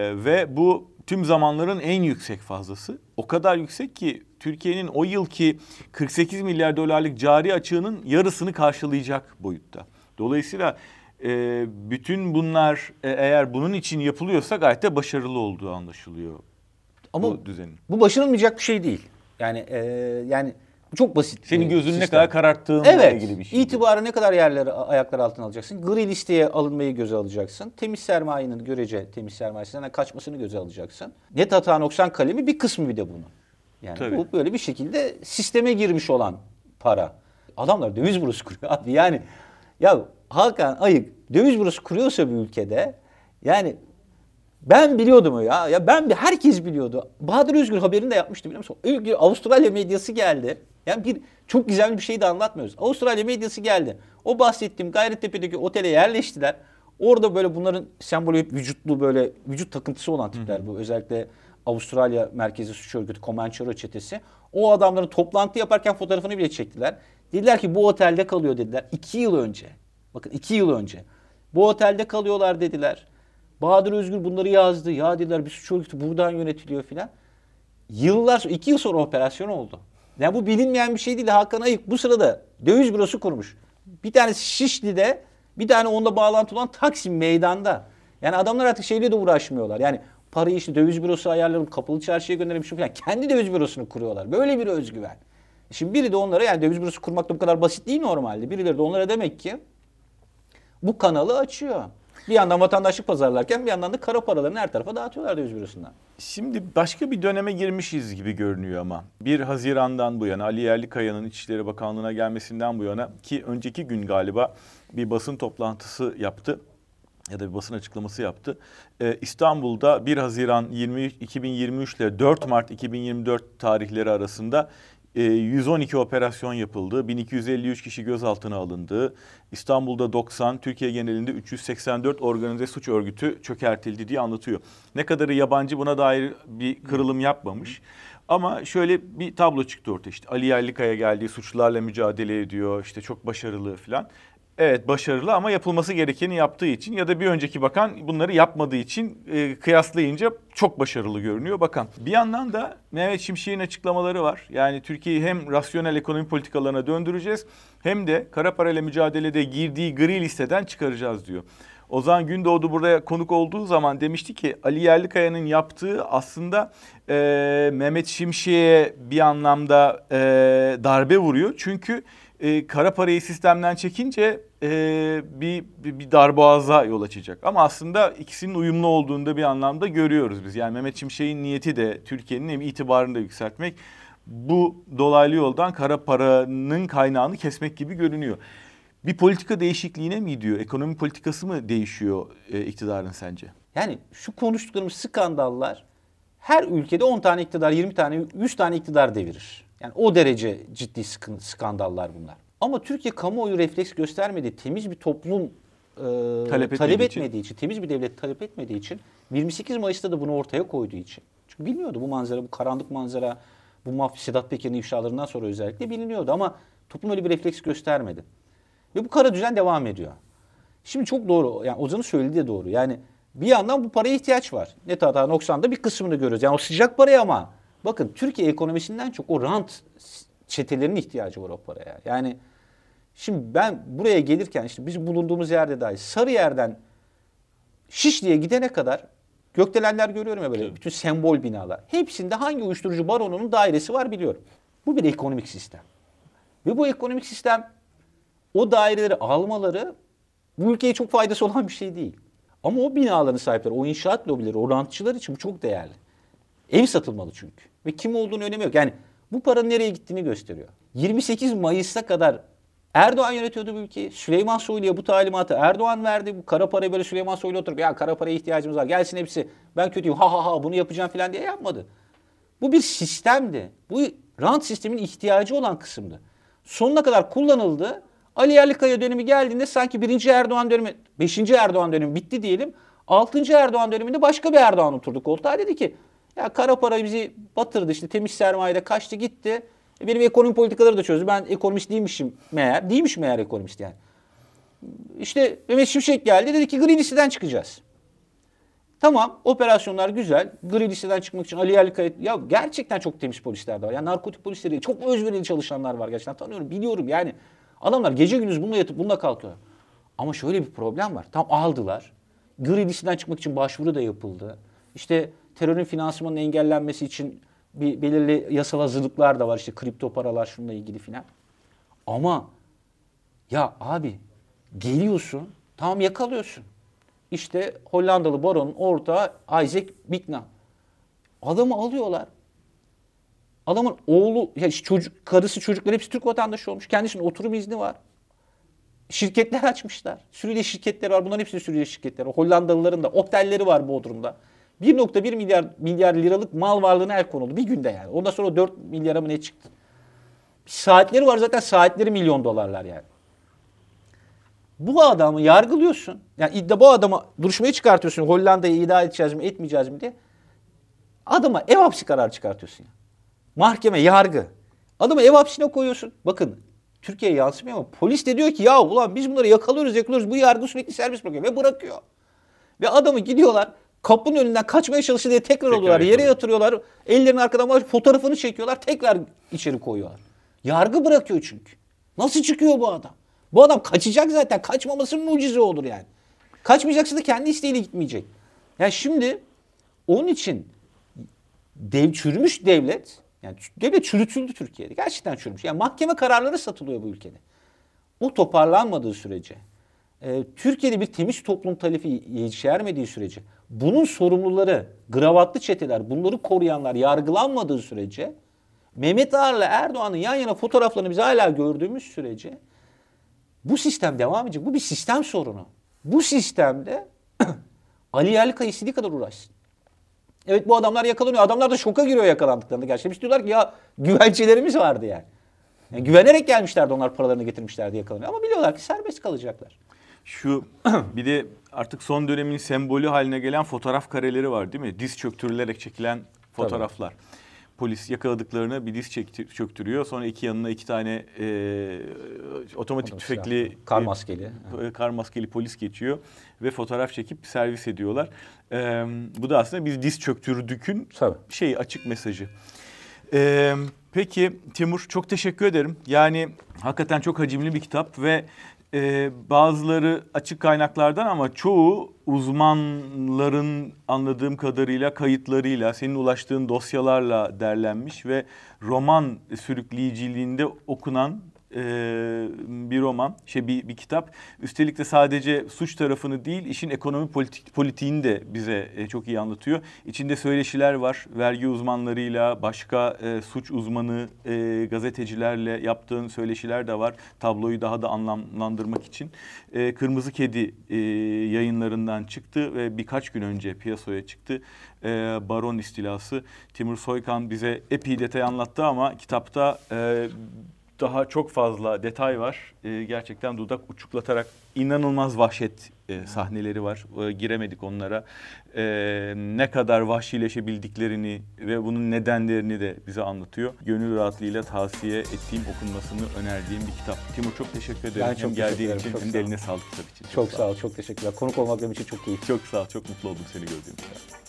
ve bu tüm zamanların en yüksek fazlası. O kadar yüksek ki Türkiye'nin o yılki kırk sekiz milyar dolarlık cari açığının yarısını karşılayacak boyutta. Dolayısıyla e, bütün bunlar e, eğer bunun için yapılıyorsa gayet de başarılı olduğu anlaşılıyor. Ama bu düzenin.
Bu başarılmayacak bir şey değil. Yani e, yani çok basit.
Senin gözünü ne kadar kararttığınla
evet,
ilgili bir şey.
İtibarı ne kadar yerleri ayaklar altına alacaksın. Gri listeye alınmayı göze alacaksın. Temiz sermayenin görece temiz sermayesinden kaçmasını göze alacaksın. Net hata noksan kalemi bir kısmı bir de bunun. Yani Tabii. bu böyle bir şekilde sisteme girmiş olan para. Adamlar döviz bürosu kuruyor abi. Yani ya Hakan Ayık döviz bürosu kuruyorsa bir ülkede yani ben biliyordum o ya. Ya ben herkes biliyordu. Bahadır Özgür haberini de yapmıştı biliyor musun? Avustralya medyası geldi. Yani bir çok güzel bir şey de anlatmıyoruz. Avustralya medyası geldi. O bahsettiğim Gayrettepe'deki otele yerleştiler. Orada böyle bunların sembolü hep vücutlu böyle vücut takıntısı olan tipler. Hı hı. Bu özellikle Avustralya merkezi suç örgütü Comanchero çetesi. O adamların toplantı yaparken fotoğrafını bile çektiler. Dediler ki bu otelde kalıyor dediler. İki yıl önce. Bakın iki yıl önce. Bu otelde kalıyorlar dediler. Bahadır Özgür bunları yazdı. Ya dediler bir suç örgütü buradan yönetiliyor filan. Yıllar sonra, iki yıl sonra operasyon oldu. Yani bu bilinmeyen bir şey değil. Hakan Ayık bu sırada döviz bürosu kurmuş. Bir tanesi Şişli'de, bir tane onunla bağlantılı olan Taksim meydanda. Yani adamlar artık şeyle de uğraşmıyorlar. Yani parayı işte döviz bürosu ayarlarım, kapalı çarşıya gönderelim şu falan. Kendi döviz bürosunu kuruyorlar. Böyle bir özgüven. Şimdi biri de onlara yani döviz bürosu kurmak da bu kadar basit değil normalde. Birileri de onlara demek ki bu kanalı açıyor. Bir yandan vatandaşlık pazarlarken bir yandan da kara paralarını her tarafa dağıtıyorlar döviz bürosundan.
Şimdi başka bir döneme girmişiz gibi görünüyor ama. bir Haziran'dan bu yana Ali Yerlikaya'nın İçişleri Bakanlığı'na gelmesinden bu yana ki önceki gün galiba bir basın toplantısı yaptı ya da bir basın açıklaması yaptı. Ee, İstanbul'da bir Haziran iki bin yirmi üç ile dört Mart iki bin yirmi dört tarihleri arasında yüz on iki operasyon yapıldı, bin iki yüz elli üç kişi gözaltına alındı, İstanbul'da doksan, Türkiye genelinde üç yüz seksen dört organize suç örgütü çökertildi diye anlatıyor. Ne kadarı yabancı buna dair bir kırılım yapmamış. Ama şöyle bir tablo çıktı ortaya, işte Ali Yerlikaya geldiği suçlularla mücadele ediyor, işte çok başarılı falan. Evet, başarılı ama yapılması gerekeni yaptığı için ya da bir önceki bakan bunları yapmadığı için e, kıyaslayınca çok başarılı görünüyor bakan. Bir yandan da Mehmet Şimşek'in açıklamaları var. Yani Türkiye'yi hem rasyonel ekonomi politikalarına döndüreceğiz hem de kara parayla mücadelede girdiği gri listeden çıkaracağız diyor. Ozan Gündoğdu buraya konuk olduğu zaman demişti ki Ali Yerlikaya'nın yaptığı aslında e, Mehmet Şimşek'e bir anlamda e, darbe vuruyor. Çünkü e, kara parayı sistemden çekince e, bir, bir, bir darboğaza yol açacak. Ama aslında ikisinin uyumlu olduğunu da bir anlamda görüyoruz biz. Yani Mehmet Şimşek'in niyeti de Türkiye'nin hem itibarını da yükseltmek, bu dolaylı yoldan kara paranın kaynağını kesmek gibi görünüyor. Bir politika değişikliğine mi gidiyor? Ekonomi politikası mı değişiyor e, iktidarın sence?
Yani şu konuştuklarımız skandallar her ülkede on tane iktidar, yirmi tane, yüz tane iktidar devirir. Yani o derece ciddi skandallar bunlar. Ama Türkiye kamuoyu refleks göstermediği, temiz bir toplum e, talep, talep etmediği için. için, temiz bir devlet talep etmediği için, yirmi sekiz Mayıs'ta da bunu ortaya koyduğu için. Çünkü biliniyordu bu manzara, bu karanlık manzara, bu mafya Sedat Peker'in ifşalarından sonra özellikle biliniyordu ama toplum öyle bir refleks göstermedi. Ve bu kara düzen devam ediyor. Şimdi çok doğru, yani Ozan'ın söylediği de doğru. Yani bir yandan bu paraya ihtiyaç var. Net hata noksanda bir kısmını görüyoruz. Yani o sıcak paraya ama bakın Türkiye ekonomisinden çok o rant çetelerinin ihtiyacı var o paraya. Yani şimdi ben buraya gelirken işte biz bulunduğumuz yerde dahi Sarıyer'den Şişli'ye gidene kadar gökdelenler görüyorum ya böyle, bütün sembol binalar. Hepsinde hangi uyuşturucu baronunun dairesi var biliyorum. Bu bir ekonomik sistem. Ve bu ekonomik sistem o daireleri almaları bu ülkeye çok faydası olan bir şey değil. Ama o binaların sahipleri, o inşaat lobileri, o rantçılar için bu çok değerli. Ev satılmalı çünkü. Ve kim olduğunu önemi yok. Yani bu paranın nereye gittiğini gösteriyor. yirmi sekiz Mayıs'a kadar Erdoğan yönetiyordu bu ülkeyi. Süleyman Soylu'ya bu talimatı Erdoğan verdi. Bu kara parayı böyle Süleyman Soylu oturup ya kara paraya ihtiyacımız var, gelsin hepsi, ben kötüyüm, ha ha ha bunu yapacağım falan diye yapmadı. Bu bir sistemdi. Bu rant sistemin ihtiyacı olan kısımdı. Sonuna kadar kullanıldı. Ali Yerlikaya dönemi geldiğinde sanki birinci Erdoğan dönemi, beşinci Erdoğan dönemi bitti diyelim. altıncı Erdoğan döneminde başka bir Erdoğan oturdu koltuğa. Dedi ki ya kara para bizi batırdı, işte temiz sermayede kaçtı gitti. E benim ekonomi politikaları da çözdü. Ben ekonomist değilmişim meğer. Değilmiş meğer ekonomist yani. İşte Mehmet Şimşek geldi, dedi ki gri listeden çıkacağız. Tamam, operasyonlar güzel. Gri listeden çıkmak için Ali Yerlikaya, ya gerçekten çok temiz polisler de var. Yani narkotik polisleri, çok özverili çalışanlar var gerçekten. Tanıyorum, biliyorum yani. Adamlar gece gündüz bununla yatıp bununla kalkıyorlar. Ama şöyle bir problem var. Tam aldılar. Gri listeden çıkmak için başvuru da yapıldı. İşte terörün finansmanının engellenmesi için bir belirli yasal hazırlıklar da var. İşte kripto paralar şununla ilgili filan. Ama ya abi geliyorsun, tamam yakalıyorsun. İşte Hollandalı baronun ortağı Isaac Bikna. Adamı alıyorlar. Adamın oğlu, ya çocuk, karısı, çocukları hepsi Türk vatandaşı olmuş. Kendisinin oturum izni var. Şirketler açmışlar. Sürüyle şirketleri var. Bunların hepsi sürüyle şirketleri. Hollandalıların da otelleri var Bodrum'da. bir nokta bir milyar milyar liralık mal varlığına el konuldu bir günde yani. Ondan sonra dört milyara mı ne çıktı? Saatleri var zaten, saatleri milyon dolarlar yani. Bu adamı yargılıyorsun. Yani iddia, bu adamı duruşmaya çıkartıyorsun. Hollanda'ya iddia edeceğiz mi etmeyeceğiz mi diye. Adama ev hapsi kararı çıkartıyorsun. Yani. Mahkeme, yargı. Adamı ev hapsine koyuyorsun. Bakın Türkiye'ye yansımıyor ama polis de diyor ki ya ulan biz bunları yakalıyoruz yakalıyoruz. Bu yargı sürekli serbest bırakıyor ve bırakıyor. Ve adamı gidiyorlar kapının önünden kaçmaya çalıştı diye tekrar, tekrar alıyorlar. Yere yatırıyorlar. Ellerini arkadan var, fotoğrafını çekiyorlar. Tekrar içeri koyuyorlar. Yargı bırakıyor çünkü. Nasıl çıkıyor bu adam? Bu adam kaçacak zaten. Kaçmamasının mucize olur yani. Kaçmayacaksa da kendi isteğiyle gitmeyecek. Yani şimdi onun için dev, çürümüş devlet, yani devlet çürütüldü Türkiye'de. Gerçekten çürümüş. Yani mahkeme kararları satılıyor bu ülkede. O toparlanmadığı sürece, e, Türkiye'de bir temiz toplum talefi yeşermediği sürece, bunun sorumluları, gravatlı çeteler, bunları koruyanlar yargılanmadığı sürece, Mehmet Ağar'la Erdoğan'ın yan yana fotoğraflarını biz hala gördüğümüz sürece bu sistem devam edecek. Bu bir sistem sorunu. Bu sistemde Ali Yerlikaya istediği kadar uğraşsın. Evet, bu adamlar yakalanıyor. Adamlar da şoka giriyor yakalandıklarında gerçekten. Biz diyorlar ki ya güvencelerimiz vardı yani. yani. Güvenerek gelmişlerdi, onlar paralarını getirmişlerdi, yakalanıyor. Ama biliyorlar ki serbest kalacaklar.
Şu bir de artık son dönemin sembolü haline gelen fotoğraf kareleri var değil mi? Diz çöktürülerek çekilen fotoğraflar. Tabii. Polis yakaladıklarını bir diz çöktürüyor. Sonra iki yanına iki tane e, otomatik, otomatik tüfekli,
kar maskeli.
E, kar maskeli polis geçiyor ve fotoğraf çekip servis ediyorlar. E, bu da aslında biz diz çöktürdükün şey açık mesajı. E, peki Timur, çok teşekkür ederim. Yani hakikaten çok hacimli bir kitap ve Ee, bazıları açık kaynaklardan ama çoğu uzmanların anladığım kadarıyla kayıtlarıyla, senin ulaştığın dosyalarla derlenmiş ve roman sürükleyiciliğinde okunan e, bir roman, şey bir, bir kitap. Üstelik de sadece suç tarafını değil, işin ekonomi politik, politiğini de bize e, çok iyi anlatıyor. İçinde söyleşiler var, vergi uzmanlarıyla, başka e, suç uzmanı e, gazetecilerle yaptığın söyleşiler de var. Tabloyu daha da anlamlandırmak için. E, Kırmızı Kedi e, yayınlarından çıktı ve birkaç gün önce piyasaya çıktı. E, Baron istilası. Timur Soykan bize epey detay anlattı ama kitapta E, daha çok fazla detay var. Ee, gerçekten dudak uçuklatarak inanılmaz vahşet e, sahneleri var. E, giremedik onlara. E, ne kadar vahşileşebildiklerini ve bunun nedenlerini de bize anlatıyor. Gönül rahatlığıyla tavsiye ettiğim, okunmasını önerdiğim bir kitap. Timur, çok teşekkür ederim.
Ben çok
hem geldiğin
ederim,
için
çok
hem de eline sağlık kitap için.
Çok, çok sağ ol, çok teşekkürler. Konuk olmak benim için çok keyifli.
Çok sağ ol, çok mutlu oldum seni gördüğüm için.